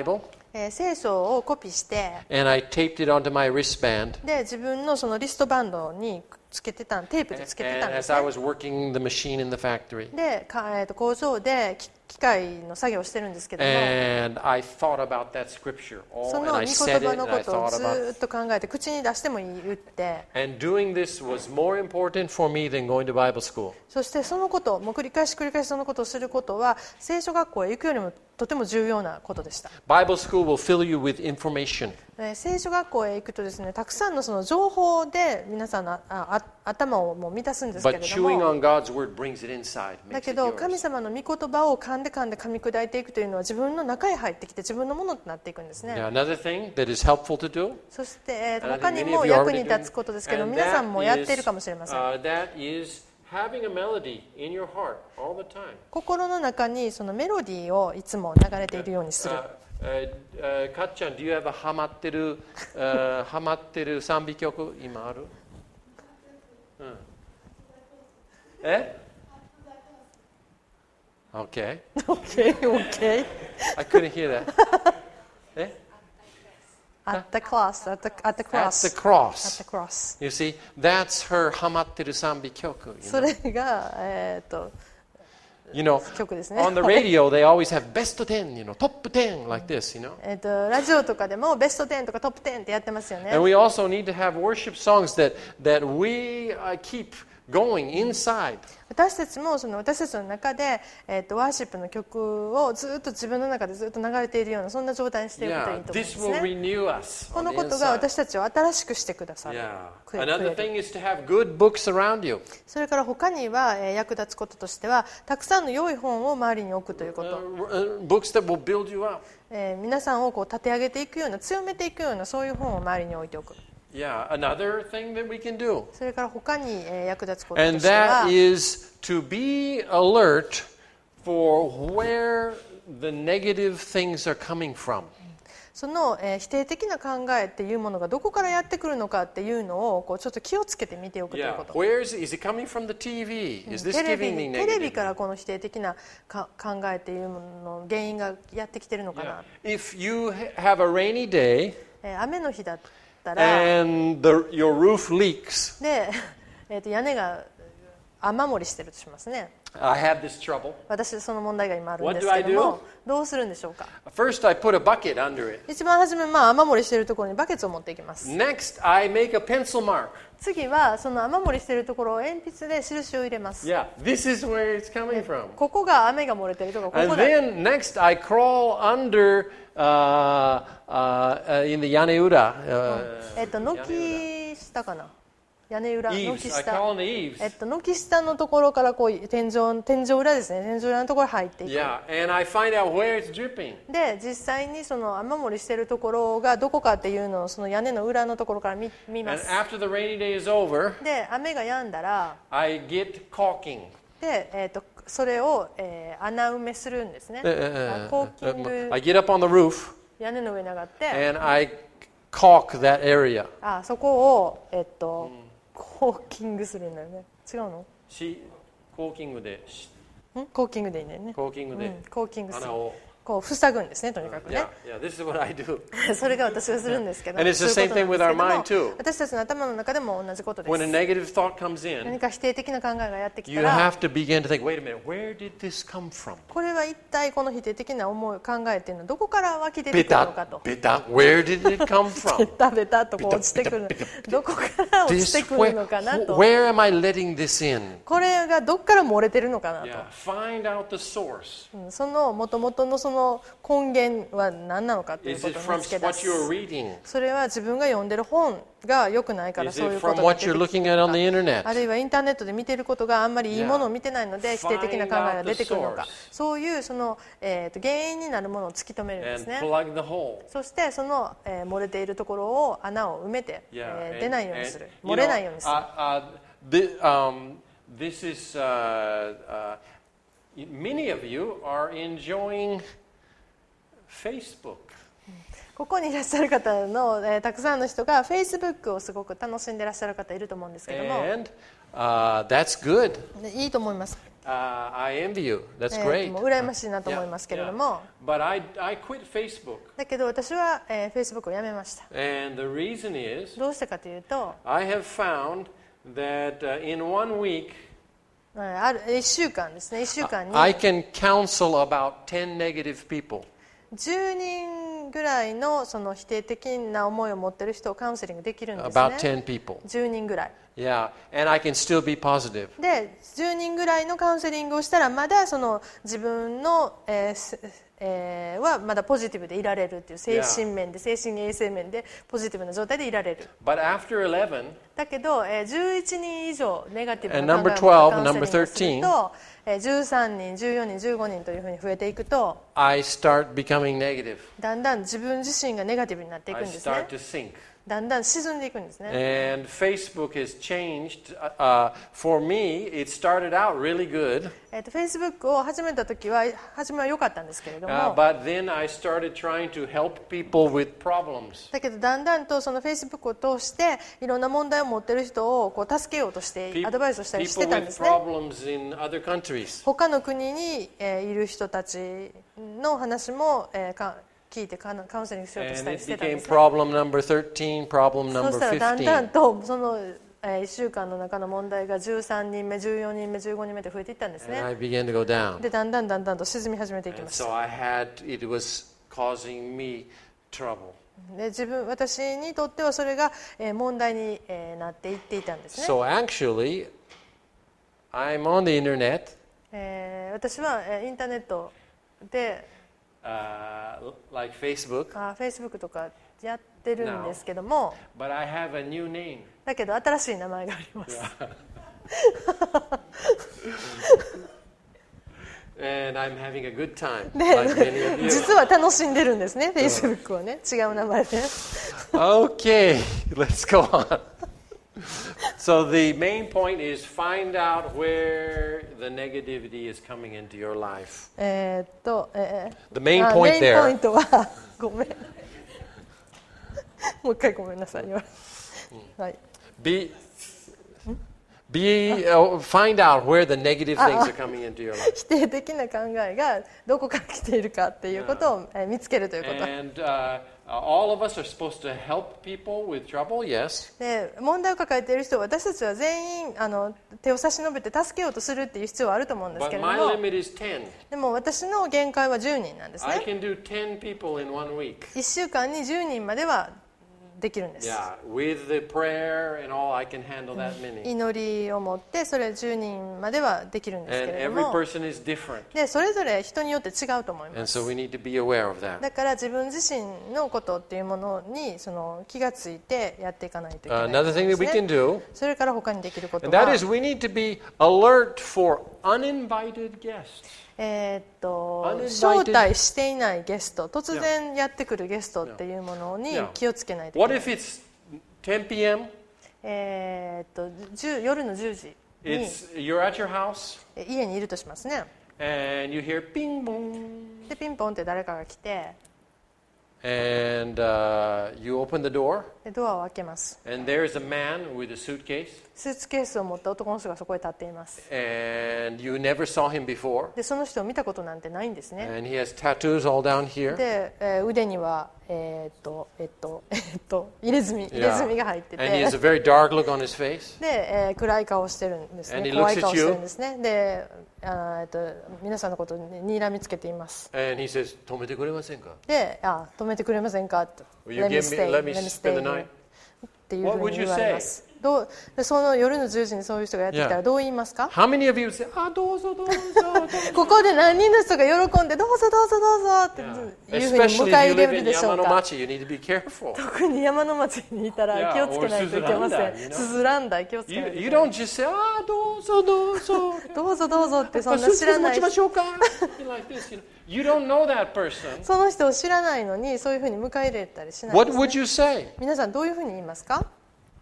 S2: えー聖書をコピーして、
S1: and I taped it onto my wristband.
S2: で自分のそのリストバンドにつけてたテープでつけてたん
S1: And
S2: で
S1: as
S2: す
S1: I
S2: ね。
S1: was working the machine in the factory,
S2: で、かえーと工場でき機械の作業をしてるんですけども、
S1: and I thought about that scripture,
S2: そ
S1: oh,
S2: の
S1: and
S2: 御
S1: I
S2: 言
S1: said it,
S2: 葉
S1: and
S2: のこ
S1: I
S2: とを
S1: thought
S2: ず
S1: about
S2: ーっと考えて口に出してもいい言って、
S1: And doing this was more important for me than going to Bible school.
S2: そしてそのこともう繰り返し繰り返しそのことをすることは聖書学校へ行くよりもとても重要なことでした。
S1: Bible school will fill you with information.
S2: えー聖書学校へ行くとですね、たくさんのその情報で皆さんのああ頭をもう満たすんですけ
S1: But
S2: れど
S1: chewing
S2: も、
S1: on God's word brings it inside,
S2: だ
S1: makes
S2: け
S1: it
S2: ど神
S1: yours.
S2: 様の御言葉を噛んで噛んで噛み砕いていくというのは自分の中へ入ってきて自分のものとなっていくんですね。
S1: Now, another thing that is helpful to do,
S2: そして、えー
S1: and I
S2: 他
S1: think
S2: に
S1: many
S2: も
S1: of you
S2: 役
S1: already
S2: に
S1: doing,
S2: 立つことですけど
S1: and
S2: 皆さんもやってい
S1: that
S2: るかもしれま
S1: is,
S2: せん。
S1: uh, that is having a melody in your heart all the time.
S2: 心の中にそのメロディーをいつも流れているようにする。
S1: Uh, uh, uh, かっちゃん、do you have a ハマってる、uh, ハマってる賛美曲今ある？うん、え？ Okay.
S2: Okay, okay.
S1: I couldn't hear that. え？
S2: At the cross, at the, at the
S1: At
S2: cross.
S1: the cross.
S2: At the cross.
S1: You see, that's her ハマってる賛美曲。You
S2: そ
S1: know,
S2: れが、えー、と
S1: you know
S2: 曲ですね。
S1: on the radio they always have best ten, you know, top ten like this, you know.
S2: えーとラジオとかでもベストテンとかトップテンってやってますよね。
S1: And we also need to have worship songs that that we uh, keep going inside.
S2: 私たちもその私たちの中で、えー、とワーシップの曲をずっと自分の中でずっと流れているようなそんな状態にしていくといい
S1: Yeah,
S2: と思うんで
S1: this
S2: す
S1: will
S2: ね。
S1: renew us
S2: こ
S1: on
S2: の
S1: the
S2: ことが
S1: inside.
S2: 私たちを新しくしてくださる。
S1: Yeah.
S2: くれ
S1: Another
S2: くれる
S1: thing is to have good books around you.
S2: それから他には、えー役立つこととしてはたくさんの良い本を周りに置くというこ
S1: Uh,
S2: と、
S1: uh, books that will build you up.
S2: えー皆さんをこう立て上げていくような強めていくようなそういう本を周りに置いておく。
S1: Yeah, another thing that we can do.
S2: それから他に、えー役立つことと
S1: And
S2: しては
S1: that is to be alert for where the negative things are coming from.
S2: その、えー否定的な考えっていうものがどこからやってくるのかっていうのをこうちょっと気をつけて見ておくという
S1: Yeah,
S2: こと。
S1: where is it? Is it coming from the T V? Is this
S2: テレ
S1: giving
S2: ビ
S1: me
S2: テレビ
S1: negative?
S2: からこの否定的なか考えっていうものの原因がやってきてるのか
S1: Yeah.
S2: な、
S1: If you ha- have a rainy day
S2: えー雨の日だったら
S1: and the, your roof leaks,
S2: で、えーと屋根が雨漏りしてるとしますね。
S1: I have this trouble.
S2: 私その問題が今あるんです
S1: What do
S2: けど
S1: I
S2: もどうするんでしょうか。
S1: First, I put a bucket under it.
S2: 一番初め、まあ、雨漏りしているところにバケツを持っていきます。
S1: Next, I make a pencil mark.
S2: 次はその雨漏りしているところを鉛筆で印を入れます。
S1: Yeah, this is where it's coming from.
S2: ここが雨が漏れているところ、こ
S1: And
S2: こだ。
S1: then next, I crawl under uh, uh, uh, in the Yaneura. Uh,
S2: えっと軒下かな、屋根裏、軒
S1: eaves. I
S2: 下、
S1: call on the eaves.
S2: えっと軒下のところからこう天井天井裏ですね、天井裏のところに入っていく。
S1: Yeah, and I find out where it's dripping.
S2: で実際にその雨漏りしているところがどこかっていうのをその屋根の裏のところから見見ま
S1: And
S2: す。
S1: after the rainy day is over,
S2: で雨が止んだら
S1: I get caulking.
S2: で、えっとそれを、えー穴埋めするんですね。
S1: Uh,
S2: コーキング
S1: I get up on the roof
S2: 屋根の上に上がって
S1: and I caulk that area.
S2: あそこを、えっとコーキングするんだよね。違うの？
S1: しコーキングで
S2: んコーキングでいいんだよね。
S1: コーキングで
S2: うん、コーキングする
S1: 穴を
S2: こう塞ぐんですね、とにかくね。
S1: Yeah, yeah, this is what I do.
S2: それが私がするんですけど、
S1: And it's the
S2: そういうこと
S1: same thing with our
S2: なんですけども
S1: mind too.
S2: 私たちの頭の中でも同じことで
S1: When a
S2: す。
S1: negative thought comes in,
S2: 何か否定的な考えがやってきた
S1: you
S2: ら、
S1: have to begin to think, wait a minute, where did this come from?
S2: これは一体この否定的な思い考えっていうのはどこから湧き出てくるのか
S1: Beta,
S2: と。
S1: beta, where did it come
S2: ベ
S1: from?
S2: タベタとこう落ちてくる、どこから落ち
S1: This,
S2: てくるのかな
S1: where,
S2: と。
S1: where am I letting this in?
S2: これがどこから漏れてるのかなと。
S1: Yeah, find out the source.
S2: うんその元々のその根源は何なのかという
S1: Is
S2: こ
S1: it
S2: とを
S1: from
S2: 見つけ出
S1: what
S2: す。
S1: you're reading?
S2: それは自分が読んでる本が良くないから
S1: Is
S2: そうい
S1: it
S2: うこと
S1: from
S2: が
S1: what
S2: 出て
S1: you're
S2: きて
S1: looking
S2: る
S1: at
S2: の
S1: on the
S2: か、
S1: internet?
S2: あるいはインターネットで見てることがあんまりいいものを見てないので否定的な考えが出てくるのか、そういうその、えーと原因になるものを突き止めるんです
S1: And
S2: ね。
S1: plug the hole.
S2: そしてその、えー漏れているところを穴を埋めて、
S1: Yeah,
S2: えー
S1: and-
S2: 出ないようにする、
S1: and,
S2: 漏
S1: you
S2: れ
S1: know,
S2: ないようにする。
S1: uh, uh, the, um, this is, uh, uh, many of you are enjoying Facebook.
S2: ここにいらっしゃる方の、えーたくさんの人が Facebook をすごく楽しんでいらっしゃる方いると思うんですけども、
S1: And uh, that's good.
S2: でいいと思います。
S1: Uh, I envy you. That's
S2: えー
S1: great.
S2: もう羨ましいなと思いますけれども、
S1: But I, I quit Facebook.
S2: だけど私は、えー、Facebook をやめました。
S1: And the reason is
S2: どうしてかというと、
S1: I have found that uh, in one week
S2: あるいっしゅうかんですね、いっしゅうかんに
S1: I can counsel about ten negative people.
S2: じゅうにんぐらいのその否定的な思いを持っている人をカウンセリングできるんですね。
S1: About ten people.
S2: じゅうにんぐらい。
S1: Yeah, and I can still be positive.
S2: で、じゅうにんぐらいのカウンセリングをしたらまだその自分の、えーすえーはまだポジティブでいられるっていう精神面で、精神衛生面でポジティブな状態でいられる。
S1: But after eleven,
S2: だけど、えー、じゅういちにん以上ネガティブ
S1: And
S2: な考え
S1: number
S2: を持った
S1: twelve,
S2: カウンセリングをす
S1: number
S2: ると、えー、じゅうさんにん、じゅうよにん、じゅうごにんというふうに増えていくと、
S1: I start becoming negative.
S2: だんだん自分自身がネガティブになっていく
S1: I
S2: んですね
S1: start。to sink.
S2: だんだん沈んでいくんですね。
S1: And Facebook has changed. Uh, for me, it started out really good,
S2: えー、と Facebook を始めた時は初めは良かったんですけれども、
S1: uh, but then I started trying to help people with problems.
S2: だけどだんだんとその Facebook を通していろんな問題を持っている人をこう助けようとして
S1: Pe-
S2: アドバイスをしたりし
S1: People
S2: てたんで
S1: with
S2: すね。
S1: problems in other countries.
S2: 他の国に、えーいる人たちの話も、えーか聞いてカウンカウンセリングしようとし
S1: And
S2: たり
S1: it
S2: してたんで
S1: became
S2: すね。
S1: problem number thirteen, problem
S2: そ
S1: number
S2: したらだんだん
S1: fifteen.
S2: とその、えー、いっしゅうかんの中の問題がじゅうさんにんめ、じゅうよにんめ、じゅうごにんめと増えていったんです
S1: And
S2: ね。
S1: I began to go down.
S2: でだんだんだんだんと沈み始めていき
S1: And
S2: ました。
S1: so I had, it was causing me trouble.
S2: で自分私にとってはそれが、えー問題に、えーなっていっていたんですね。
S1: So actually, I'm on the internet,
S2: えー私は、えーインターネットで
S1: uh, like Facebook,
S2: あ Facebook とかやってるんですけども、
S1: but I have a new name.
S2: だけど新しい名前があります。
S1: And I'm having a good time,
S2: で
S1: like many of you.
S2: 実は楽しんでるんですね、Facebook をね、違う名前で。
S1: Okay, let's go on. So the main point is find out where the negativity is coming into your life.
S2: えーっと、え
S1: The
S2: ー
S1: main
S2: あ
S1: point
S2: メインポイ
S1: there.
S2: ントはごめん。もう一回ごめんなさい。はい。
S1: Be, be, uh, find out where the negative things are coming into your life.
S2: 否定的な考えがどこから来ているかっていうことをえー見つけるということ。
S1: And uh, all of us are supposed to help people with trouble, yes.
S2: で問題を抱えている人は私たちは全員あの手を差し伸べて助けようとするっていう必要はあると思うんですけ
S1: But
S2: れど
S1: my
S2: も、
S1: limit is ten.
S2: でも私の限界はじゅうにんなんです
S1: I
S2: ね。
S1: can do ten people in one week.
S2: いっしゅうかんにじゅうにんまではできるんです。
S1: Yeah, with the prayer and all, I can handle that many.
S2: 祈りを持ってそれじゅうにんまではできるんです
S1: And
S2: けれど
S1: every
S2: も、
S1: person is different.
S2: でそれぞれ人によって違うと思い
S1: And
S2: ます。
S1: so we need to be aware of that.
S2: だから自分自身のことっていうものにその気がついてやっていかないといけない
S1: Uh,
S2: と
S1: another
S2: 思うん
S1: thing
S2: で
S1: that
S2: す
S1: we
S2: ね。
S1: can do,
S2: それから他にできること
S1: and that
S2: は
S1: is we need to be alert for uninvited guests.
S2: えーっと
S1: Uninvited-
S2: 招待していないゲスト、突然やってくるゲストっていうものに
S1: Yeah.
S2: 気をつけないとい
S1: What
S2: けない。
S1: if it's ten p.m.?
S2: えーっとじゅう夜のじゅうじに
S1: It's you're at your house
S2: え家にいるとしますね。
S1: and you hear ping bong,
S2: でピンポンって誰かが来て
S1: and uh, you open the door,
S2: でドアを開けます。
S1: and there's a man with a suitcase,
S2: スーツケースを持った男の人がそこへ立っています。
S1: and you never saw him before,
S2: でその人を見たことなんてないんですね。
S1: and he has tattoos all down here,
S2: で、えー腕にはえーっとえっとえっと入れ墨入れ
S1: Yeah.
S2: 墨が入って
S1: and he
S2: て
S1: has a very dark look on his face,
S2: で、えー暗い顔をしてるんですね。
S1: And he
S2: 怖い
S1: looks at
S2: 顔をしてるんですね。であーえっと皆さんのことをに睨みつけています。
S1: and he says, 止めてくれませんか?
S2: であ止めてくれませんかと
S1: Will you
S2: Let me
S1: give me-
S2: stay,
S1: let me
S2: let me
S1: spend the
S2: stay
S1: night?
S2: here っていうふう
S1: What would
S2: に
S1: you
S2: 言われます。どうでその夜のじゅうじにそういう人がやってきた
S1: Yeah.
S2: らどう言いますか？
S1: How many of you would say, あ、どうぞどうぞどうぞ
S2: ここで何人の人が喜んでどうぞどうぞどうぞっていうふうに
S1: Especially
S2: 迎え
S1: if
S2: 入
S1: you
S2: れ
S1: live
S2: る
S1: in
S2: でしょうか。
S1: Yamanomachi, you need to be careful.
S2: 特に山の町にいたら
S1: Yeah,
S2: 気をつけないといけませ
S1: or
S2: ん。
S1: Suzeranda, you know.
S2: スズランダ気をつけ
S1: You,
S2: ないとい
S1: you
S2: けない。
S1: don't just say, あ、どうぞどうぞ。
S2: どうぞどうぞってそんな
S1: スーツ
S2: 知らない
S1: 持ちましょうか like this, you know. You don't know that person.
S2: その人を知らないのにそういうふうに迎え入れたりしない
S1: What
S2: です、ね。
S1: would you say?
S2: 皆さんどういうふうに言いますか？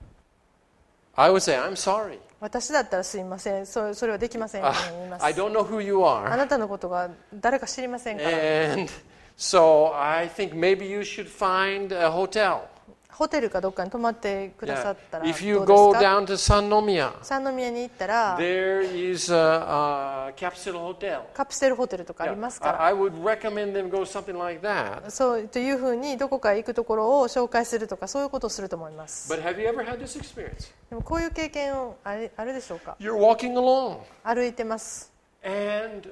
S1: I would say, I'm sorry.
S2: 私だったらすいません、それそれはできませんと
S1: Uh,
S2: 言います。
S1: I don't know who you
S2: あ
S1: are.
S2: なたのことが誰か知りませんから。
S1: And so I think maybe you should find a hotel.
S2: ホテルかどっかに泊まってくださ
S1: Yeah.
S2: ったらどう
S1: If
S2: で
S1: you
S2: す
S1: go
S2: か？
S1: down to Sannomiya,
S2: 三宮に行ったら
S1: there is a, a capsule hotel.
S2: カプセルホテルとかあり
S1: Yeah.
S2: ますか
S1: I,
S2: ら、
S1: I would recommend them go something like that.
S2: そうというふうにどこか行くところを紹介するとかそういうことをすると思います。
S1: But have you ever had this experience?
S2: でもこういう経験をあれ、あるでしょうか？
S1: You're walking along
S2: 歩いてます。
S1: and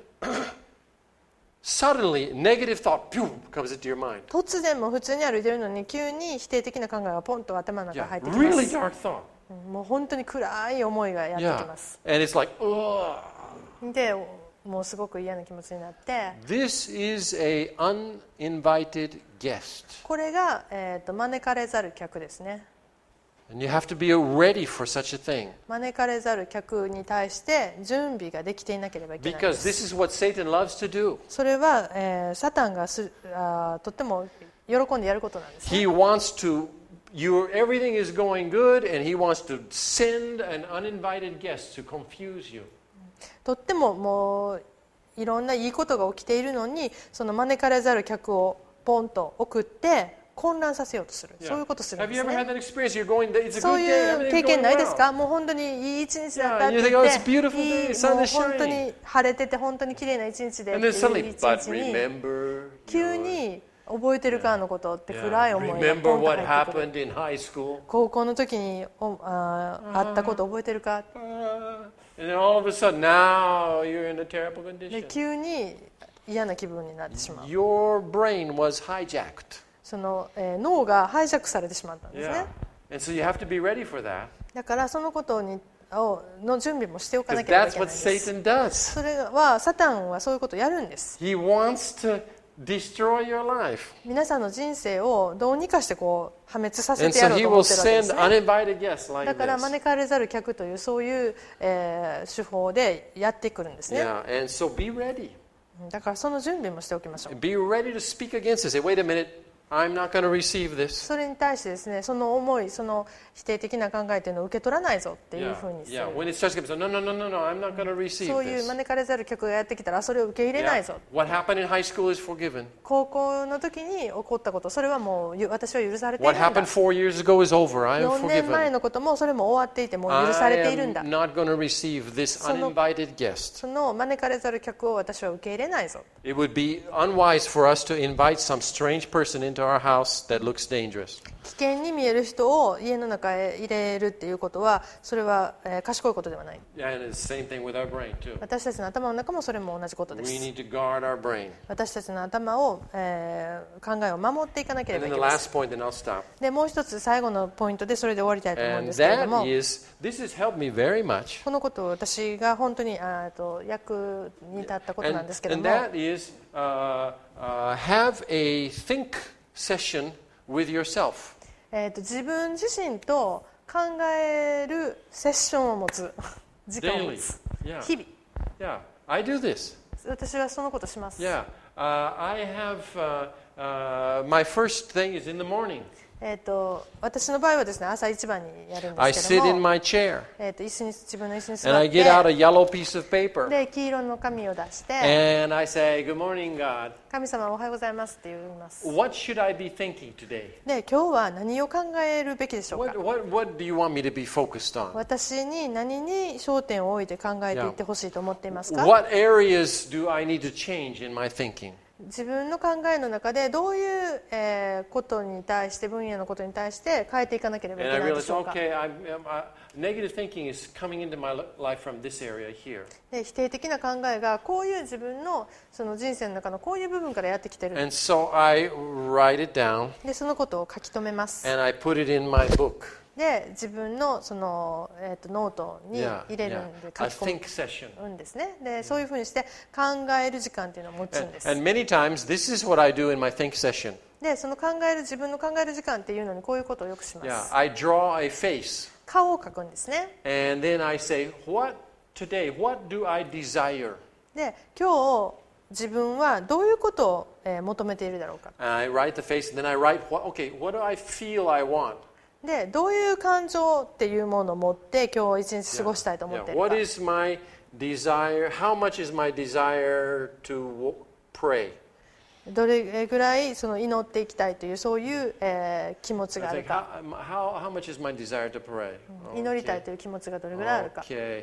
S1: suddenly negative thought pew, comes into your mind.
S2: 突然も普通に歩いてるのに急に否定的な考えがポンと頭の中に
S1: Yeah.
S2: 入ってきま
S1: Really
S2: す。
S1: dark thought.
S2: もう本当に暗い思いがやってき
S1: Yeah.
S2: ます。
S1: And it's like, ugh.
S2: で、もうすごく嫌な気持ちになって、
S1: This is a uninvited guest.
S2: これが、えーと招かれざる客ですね。
S1: And you have to be ready for such a thing.
S2: 招かれざる客に対して準備ができていなければいけないんで
S1: Because
S2: す。
S1: this is what Satan loves to do.
S2: それは、えーサタンがすあとっても喜んでやることなんですね。
S1: He wants to, your everything is going good, and he wants to send an uninvited guest to confuse you.
S2: とってももういろんないいことが起きているのに、その招かれざる客をポンと送って混乱させようとする、
S1: Yeah.
S2: そういうことするん
S1: Have
S2: で
S1: you
S2: す
S1: ever had
S2: ね。
S1: that experience? You're going, it's a
S2: そう
S1: good
S2: い
S1: day,
S2: う経
S1: everything's
S2: 験
S1: going
S2: ないです
S1: well.
S2: か？もう本当にいい一日だったって
S1: Yeah,
S2: 言
S1: you
S2: っ
S1: think, oh, it's a beautiful
S2: て、
S1: day,
S2: いい
S1: sun
S2: もう
S1: is
S2: 本当
S1: shining.
S2: に晴れてて本当に綺麗な一日でって
S1: And
S2: い
S1: then
S2: う
S1: suddenly,
S2: 一
S1: but
S2: 日に
S1: remember,
S2: 急
S1: your-
S2: に覚えてるかのことって
S1: yeah,
S2: 暗い思いが
S1: remember
S2: ポンと
S1: what
S2: 入ってくる。
S1: happened in high school.
S2: 高校の時におあーあったこと覚えてるか？
S1: Uh, and then all of a sudden, now you're in a terrible
S2: で
S1: condition.
S2: 急に嫌な気分になってしまう。
S1: Your brain was hijacked.
S2: その、えー脳がハイジャックされてしまったんです
S1: Yeah.
S2: ね。
S1: And so you have to be ready for that.
S2: だからそのことにをの準備もしておか
S1: Because
S2: なければい
S1: that's
S2: けないん
S1: what
S2: です。
S1: Satan does.
S2: それはサタンはそういうことをやるんです。
S1: He wants to destroy your life.
S2: 皆さんの人生をどうにかしてこう破滅させ
S1: And
S2: てや
S1: so
S2: ろう
S1: he
S2: と思
S1: will
S2: ってるわけで
S1: send
S2: すね。
S1: uninvited guests
S2: だ
S1: like
S2: から
S1: this.
S2: 招かれざる客というそういう、えー手法でやってくるんですね。
S1: Yeah, and so be ready.
S2: だからその準備もしておきましょう。
S1: Be ready to speak against it. Say, wait a minute, I'm not going to receive this.
S2: それに対してですね、その思い、その否定的な考えというのを受け取らないぞっていう
S1: Yeah,
S2: ふうにする。
S1: yeah. When it starts to get, no, no, no, no, no, I'm not going to receive
S2: そういう
S1: this.
S2: 招かれざる客がやってきたらそれを受け入れない
S1: Yeah.
S2: ぞ。
S1: What happened in high school is forgiven.
S2: 高校の時に起こったこと、それはもうゆ私は許されている
S1: What
S2: んだ。
S1: happened four years ago is over. I am
S2: よねんまえ
S1: forgiven.
S2: のこともそれも終わっていてもう許されているん
S1: I
S2: だ
S1: am。not going to receive this
S2: その-
S1: uninvited guest.
S2: その招かれざる客を私は受け入れないぞ。
S1: It would be unwise for us to invite some strange person into our house that looks dangerous.
S2: 危険に見える人を家の中へ入れるっていうことはそれは、えー賢いことではない。
S1: Yeah, and it's the same thing with our brain, too.
S2: 私たちの頭の中もそれも同じことで
S1: We
S2: す。
S1: need to guard our brain.
S2: 私たちの頭を、えー考えを守っていかなけれ
S1: And
S2: ばい
S1: then
S2: け
S1: the
S2: ません。
S1: last point, then I'll stop.
S2: でもう一つ最後のポイントでそれで終わりたいと思うんで
S1: And
S2: すけれども、
S1: that is, this has helped me very much.
S2: このことを私が本当にあーと役に立ったことなん
S1: And,
S2: ですけれど
S1: and
S2: も、
S1: that is, uh, uh, have a think session with yourself.
S2: えーと自分自身と考えるセッションを持つ時間を持
S1: Daily.
S2: つ
S1: Yeah.
S2: 日々、
S1: Yeah. I do this.
S2: 私はそのことします。
S1: Yeah. Uh, I have, uh, uh, my first thing is in the morning.
S2: えーと私の場合はですね、朝一番にやるん
S1: I
S2: ですけ
S1: sit
S2: ど
S1: in
S2: も、
S1: my chair
S2: えーと椅子に自分の椅子に
S1: and
S2: 座
S1: I
S2: っ
S1: get out
S2: て、
S1: a yellow piece of paper
S2: で黄色の紙を出して、
S1: and I say, Good morning, God.
S2: 神様おはようございますって言います。
S1: What should I be thinking today?
S2: で今日は何を考えるべきでしょうか。
S1: What, what, what do you want me to be focused on?
S2: 私に何に焦点を置いて考えていってほしいと思っていますか。
S1: What areas do I need to change in my thinking?
S2: 自分の考えの中でどういう、えーことに対して分野のことに対して変えていかなければい
S1: And
S2: け
S1: I
S2: ないで
S1: realized,
S2: しょうか。
S1: okay, I'm, I'm, uh, negative thinking is coming into my life from this area here.
S2: で否定的な考えがこういう自分のその人生の中のこういう部分からやってきてる。
S1: And so I write it down
S2: でそのことを書き留めます。
S1: and I put it in my book.
S2: で自分のその、えー、とノートに
S1: Yeah,
S2: 入れる
S1: yeah.
S2: んで
S1: A
S2: 書き込
S1: think session.
S2: むんですね。でそういうふうにして考える時間っていうのを持つん
S1: And,
S2: です。
S1: and many times, this is what I do in my think session.
S2: でその考える自分の考える時間っていうのにこういうことをよくしま
S1: Yeah,
S2: す。
S1: I draw a face
S2: 顔を描くんですね。
S1: and then I say, what today, what do I desire?
S2: で今日自分はどういうことを、えー求めているだろうか。
S1: And I write the face and then I write, what, okay, what do I feel I want?
S2: でどういう感情っていうものを持って今日一日過ごしたいと思ってい
S1: Yeah.
S2: るか。
S1: What is my desire? How much is my desire to w- pray?
S2: どれぐらいその祈っていきたいというそういう、えー、気持ちがあるか、
S1: how, how much is my desire to pray?
S2: 祈りたいという気持ちがどれぐらいあるか。
S1: Okay.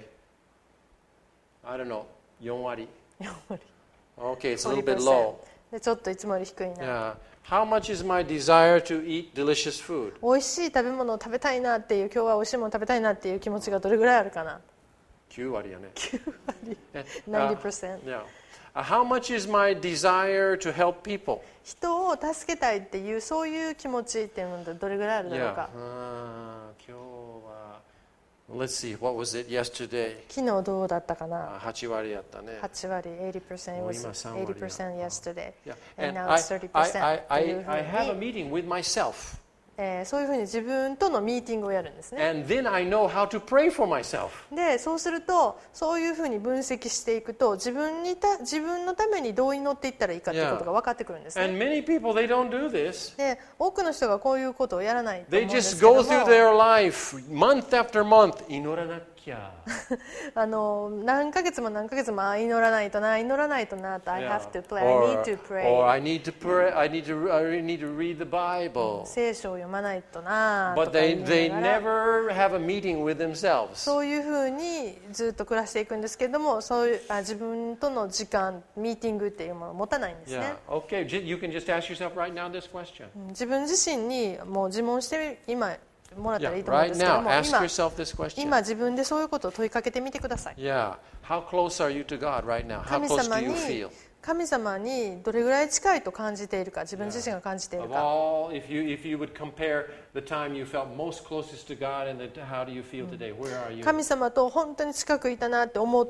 S1: I don't know. よん割。
S2: よん割。
S1: Okay, it's a little bit low.
S2: でちょっといつもより低いな。
S1: Yeah. How much is my desire to eat delicious food?
S2: 美味しい食べ物を食べたいなっていう、今日は美味しいものを食べたいなっていう気持ちがどれぐらいあるかな。
S1: きゅう割やね。
S2: きゅう割。
S1: Uh,
S2: ナインティーパーセント。
S1: yeah. Uh, how much is my desire to help people?
S2: 人を助けたいっていうそういう気持ちっていうのはどれぐらいあるだろう
S1: Yeah.
S2: か。
S1: Uh, 今日は Let's see. What was it yesterday?
S2: 昨日どうだったかな。
S1: はち割やったね。
S2: はち割、はちじゅっパーセント was
S1: もう今さん割や。
S2: eighty percent yesterday.
S1: Yeah.
S2: And
S1: And
S2: now
S1: I,
S2: it's thirty
S1: I,
S2: percent.
S1: I,
S2: っていう
S1: I,
S2: ふ
S1: I have a
S2: うに、
S1: meeting with myself.
S2: えーそういうふうに自分とのミーティングをやるんですね。
S1: And then I know how to pray for myself.
S2: で、そうすると、そういうふうに分析していくと、自分にた自分のためにどう祈っていったらいいかということが分かってくるんですね。
S1: And many people, they don't do this.
S2: で、多くの人がこういうことをやらないと思
S1: They
S2: うんです
S1: just
S2: けど
S1: go
S2: も、
S1: through their life, month after month, 祈らなきゃ。
S2: あの何ヶ月も何ヶ月もあ祈らないとな、祈らないとなと、I
S1: Yeah.
S2: have to pray, I
S1: Or,
S2: need to pray.
S1: or I need to pray, I need to, I need to read the Bible.
S2: 聖書を読まないとなと
S1: But
S2: か言
S1: they,
S2: い
S1: they
S2: ながら、
S1: never have a meeting with themselves.
S2: そういうふうにずっと暮らしていくんですけれども、そういうあ自分との時間、ミーティングっていうものを持たないんですね。
S1: Yeah. Okay, j- you can just ask yourself right now this question.
S2: 自分自身にもう自問して今もらった
S1: Yeah,
S2: らいいと思うん
S1: right
S2: ですけど
S1: now,
S2: も、
S1: ask
S2: 今
S1: yourself this question.
S2: 今自分でそういうことを問いかけてみてください。
S1: Yeah. How close are you to God right now? How
S2: 神
S1: close
S2: 様
S1: do you
S2: に
S1: feel?
S2: 神様にどれぐらい近いと感じているか、自分自身が感じている
S1: Of
S2: か。
S1: all, if you if you would compare the time you felt most closest to God and the, how do you feel today? Where are you?
S2: 神様と本当に近くいたなって思った、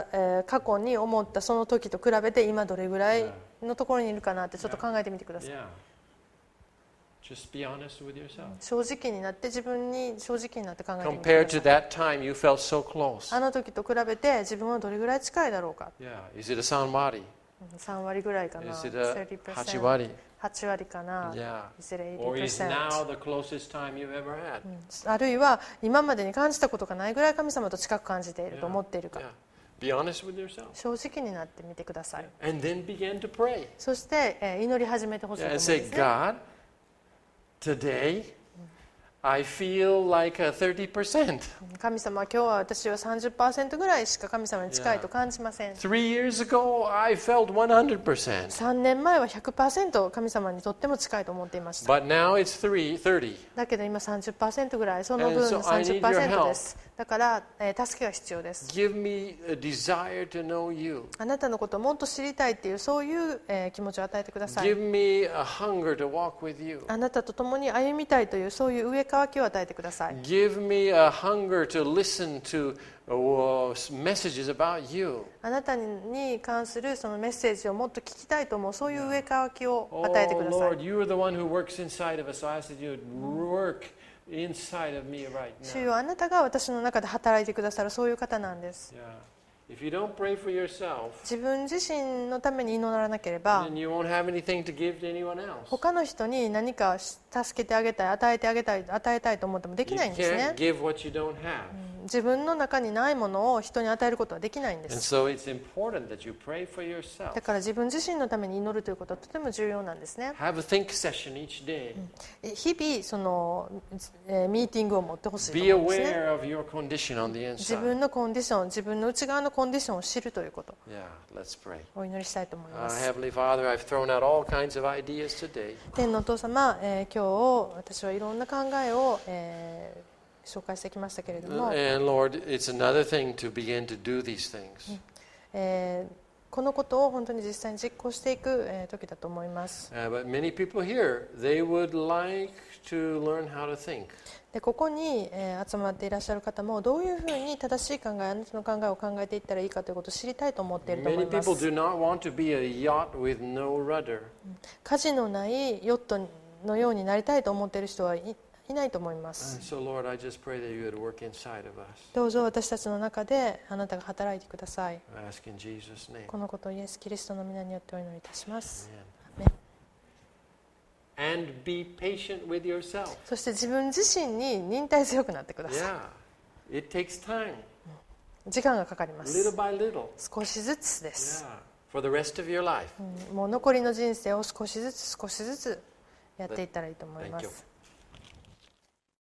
S2: えー過去に思ったその時と比べて今どれぐらいのところにいるかなってちょっと考えてみてください。
S1: Yeah. Just be honest with yourself.
S2: 正直になって自分に正直になって考えてみて
S1: Compared
S2: く
S1: to
S2: ださい。
S1: that time you felt so close.
S2: あの時と比べて自分はどれぐらい近いだろうか。
S1: Yeah. Is it a soundbody?
S2: さん割ぐらいかな。
S1: Is it a
S2: さんじゅっパーセント
S1: 八割?
S2: はち割かな。
S1: Yeah.
S2: Is it
S1: Or is now
S2: エイティーパーセント
S1: the closest time you've ever had?
S2: あるいは今までに感じたことがないぐらい神様と近く感じていると思っているか。
S1: Yeah. Be honest with yourself.
S2: 正直になってみてください。
S1: And then begin to pray.
S2: そして、えー祈り始めてほしいと
S1: Yeah,
S2: 思うん
S1: and
S2: です
S1: say,
S2: ね。
S1: God, today I feel like a thirty percent.
S2: 神様、今日は私はさんじゅっパーセントぐらいしか神様に近いと感じません。
S1: Three years ago, I felt one hundred percent.
S2: さんねんまえは ひゃくパーセント 神様にとっても近いと思っていました。
S1: But now it's three, thirty.
S2: だけど今 さんじゅっパーセントぐらい、その分
S1: And so
S2: さんじゅっパーセン
S1: I need your
S2: ト
S1: help.
S2: です。だから、えー助けが必要です。
S1: Give me a desire to know you.
S2: あなたのことをもっと知りたいっていうそういう、えー気持ちを与えてください。
S1: Give me a hunger to walk with you.
S2: あなたと共に歩みたいというそういう上乾きを与えてください。
S1: Give me a hunger to listen to uh, messages about you.
S2: あなたに関するそのメッセージをもっと聞きたいと思うそういう上乾きを
S1: Oh
S2: 与えてください。
S1: Lord, you are the one who works inside of us. So I ask that you would work inside of me right
S2: 主
S1: now.
S2: よ、あなたが私の中で働いてくださるそういう方なんです。
S1: Yeah. If you don't pray for yourself,
S2: 自分自身のために祈らなければ
S1: then you won't have anything to give to anyone else.
S2: 他の人に何か助けてあげたい、与えてあげたい、与えたいと思ってもでき
S1: You
S2: ないんです
S1: can't
S2: ね。
S1: give what you don't have.
S2: 自分の中にないものを人に与えることはできないんで
S1: And
S2: す。
S1: so it's important that you pray for yourself.
S2: だから自分自身のために祈るということはとても重要なんですね。
S1: Have a think session each day.
S2: 日々その、えーミーティングを持ってほしいと
S1: Be
S2: 思うんですね。
S1: aware of your condition on the
S2: 自
S1: inside.
S2: 分のコンディション、自分の内側のコンディションを知るということ、
S1: Yeah, let's pray.
S2: お祈りしたいと思い
S1: Uh,
S2: ます。
S1: Heavenly Father, I've thrown out all kinds of ideas today.
S2: 天のお父様、えー今日私はいろんな考えを、えー紹介してきましたけれども、
S1: And Lord, it's another thing to begin to do these things.
S2: えーこのことを本当に実際に実行していく、えー時だと思います。
S1: Uh, but many people here, they would like to learn how to think.
S2: でここに、えー集まっていらっしゃる方もどういうふうに正しい考え、あなたの考えを考えていったらいいかということを知りたいと思っていると思
S1: Many
S2: いま
S1: people
S2: す。
S1: do not want to be a yacht with no rudder.
S2: 舵のないヨットのようになりたいと思っている人はいいないと思います。
S1: And so, Lord, I just pray that you would work inside of us.
S2: どうぞ私たちの中であなたが働いてください。
S1: I ask in Jesus' name.
S2: このことをイエス・キリストの皆によってお祈りいたします。
S1: Amen.
S2: アーメン
S1: And be patient with yourself.
S2: そして自分自身に忍耐強くなってくださ
S1: Yeah, it takes time,
S2: い。時間がかかりま
S1: little
S2: す。
S1: by little.
S2: 少しずつです。
S1: Yeah. for the rest of your life.
S2: もう残りの人生を少しずつ少しずつやっていったらいいと思いま
S1: Thank you.
S2: す。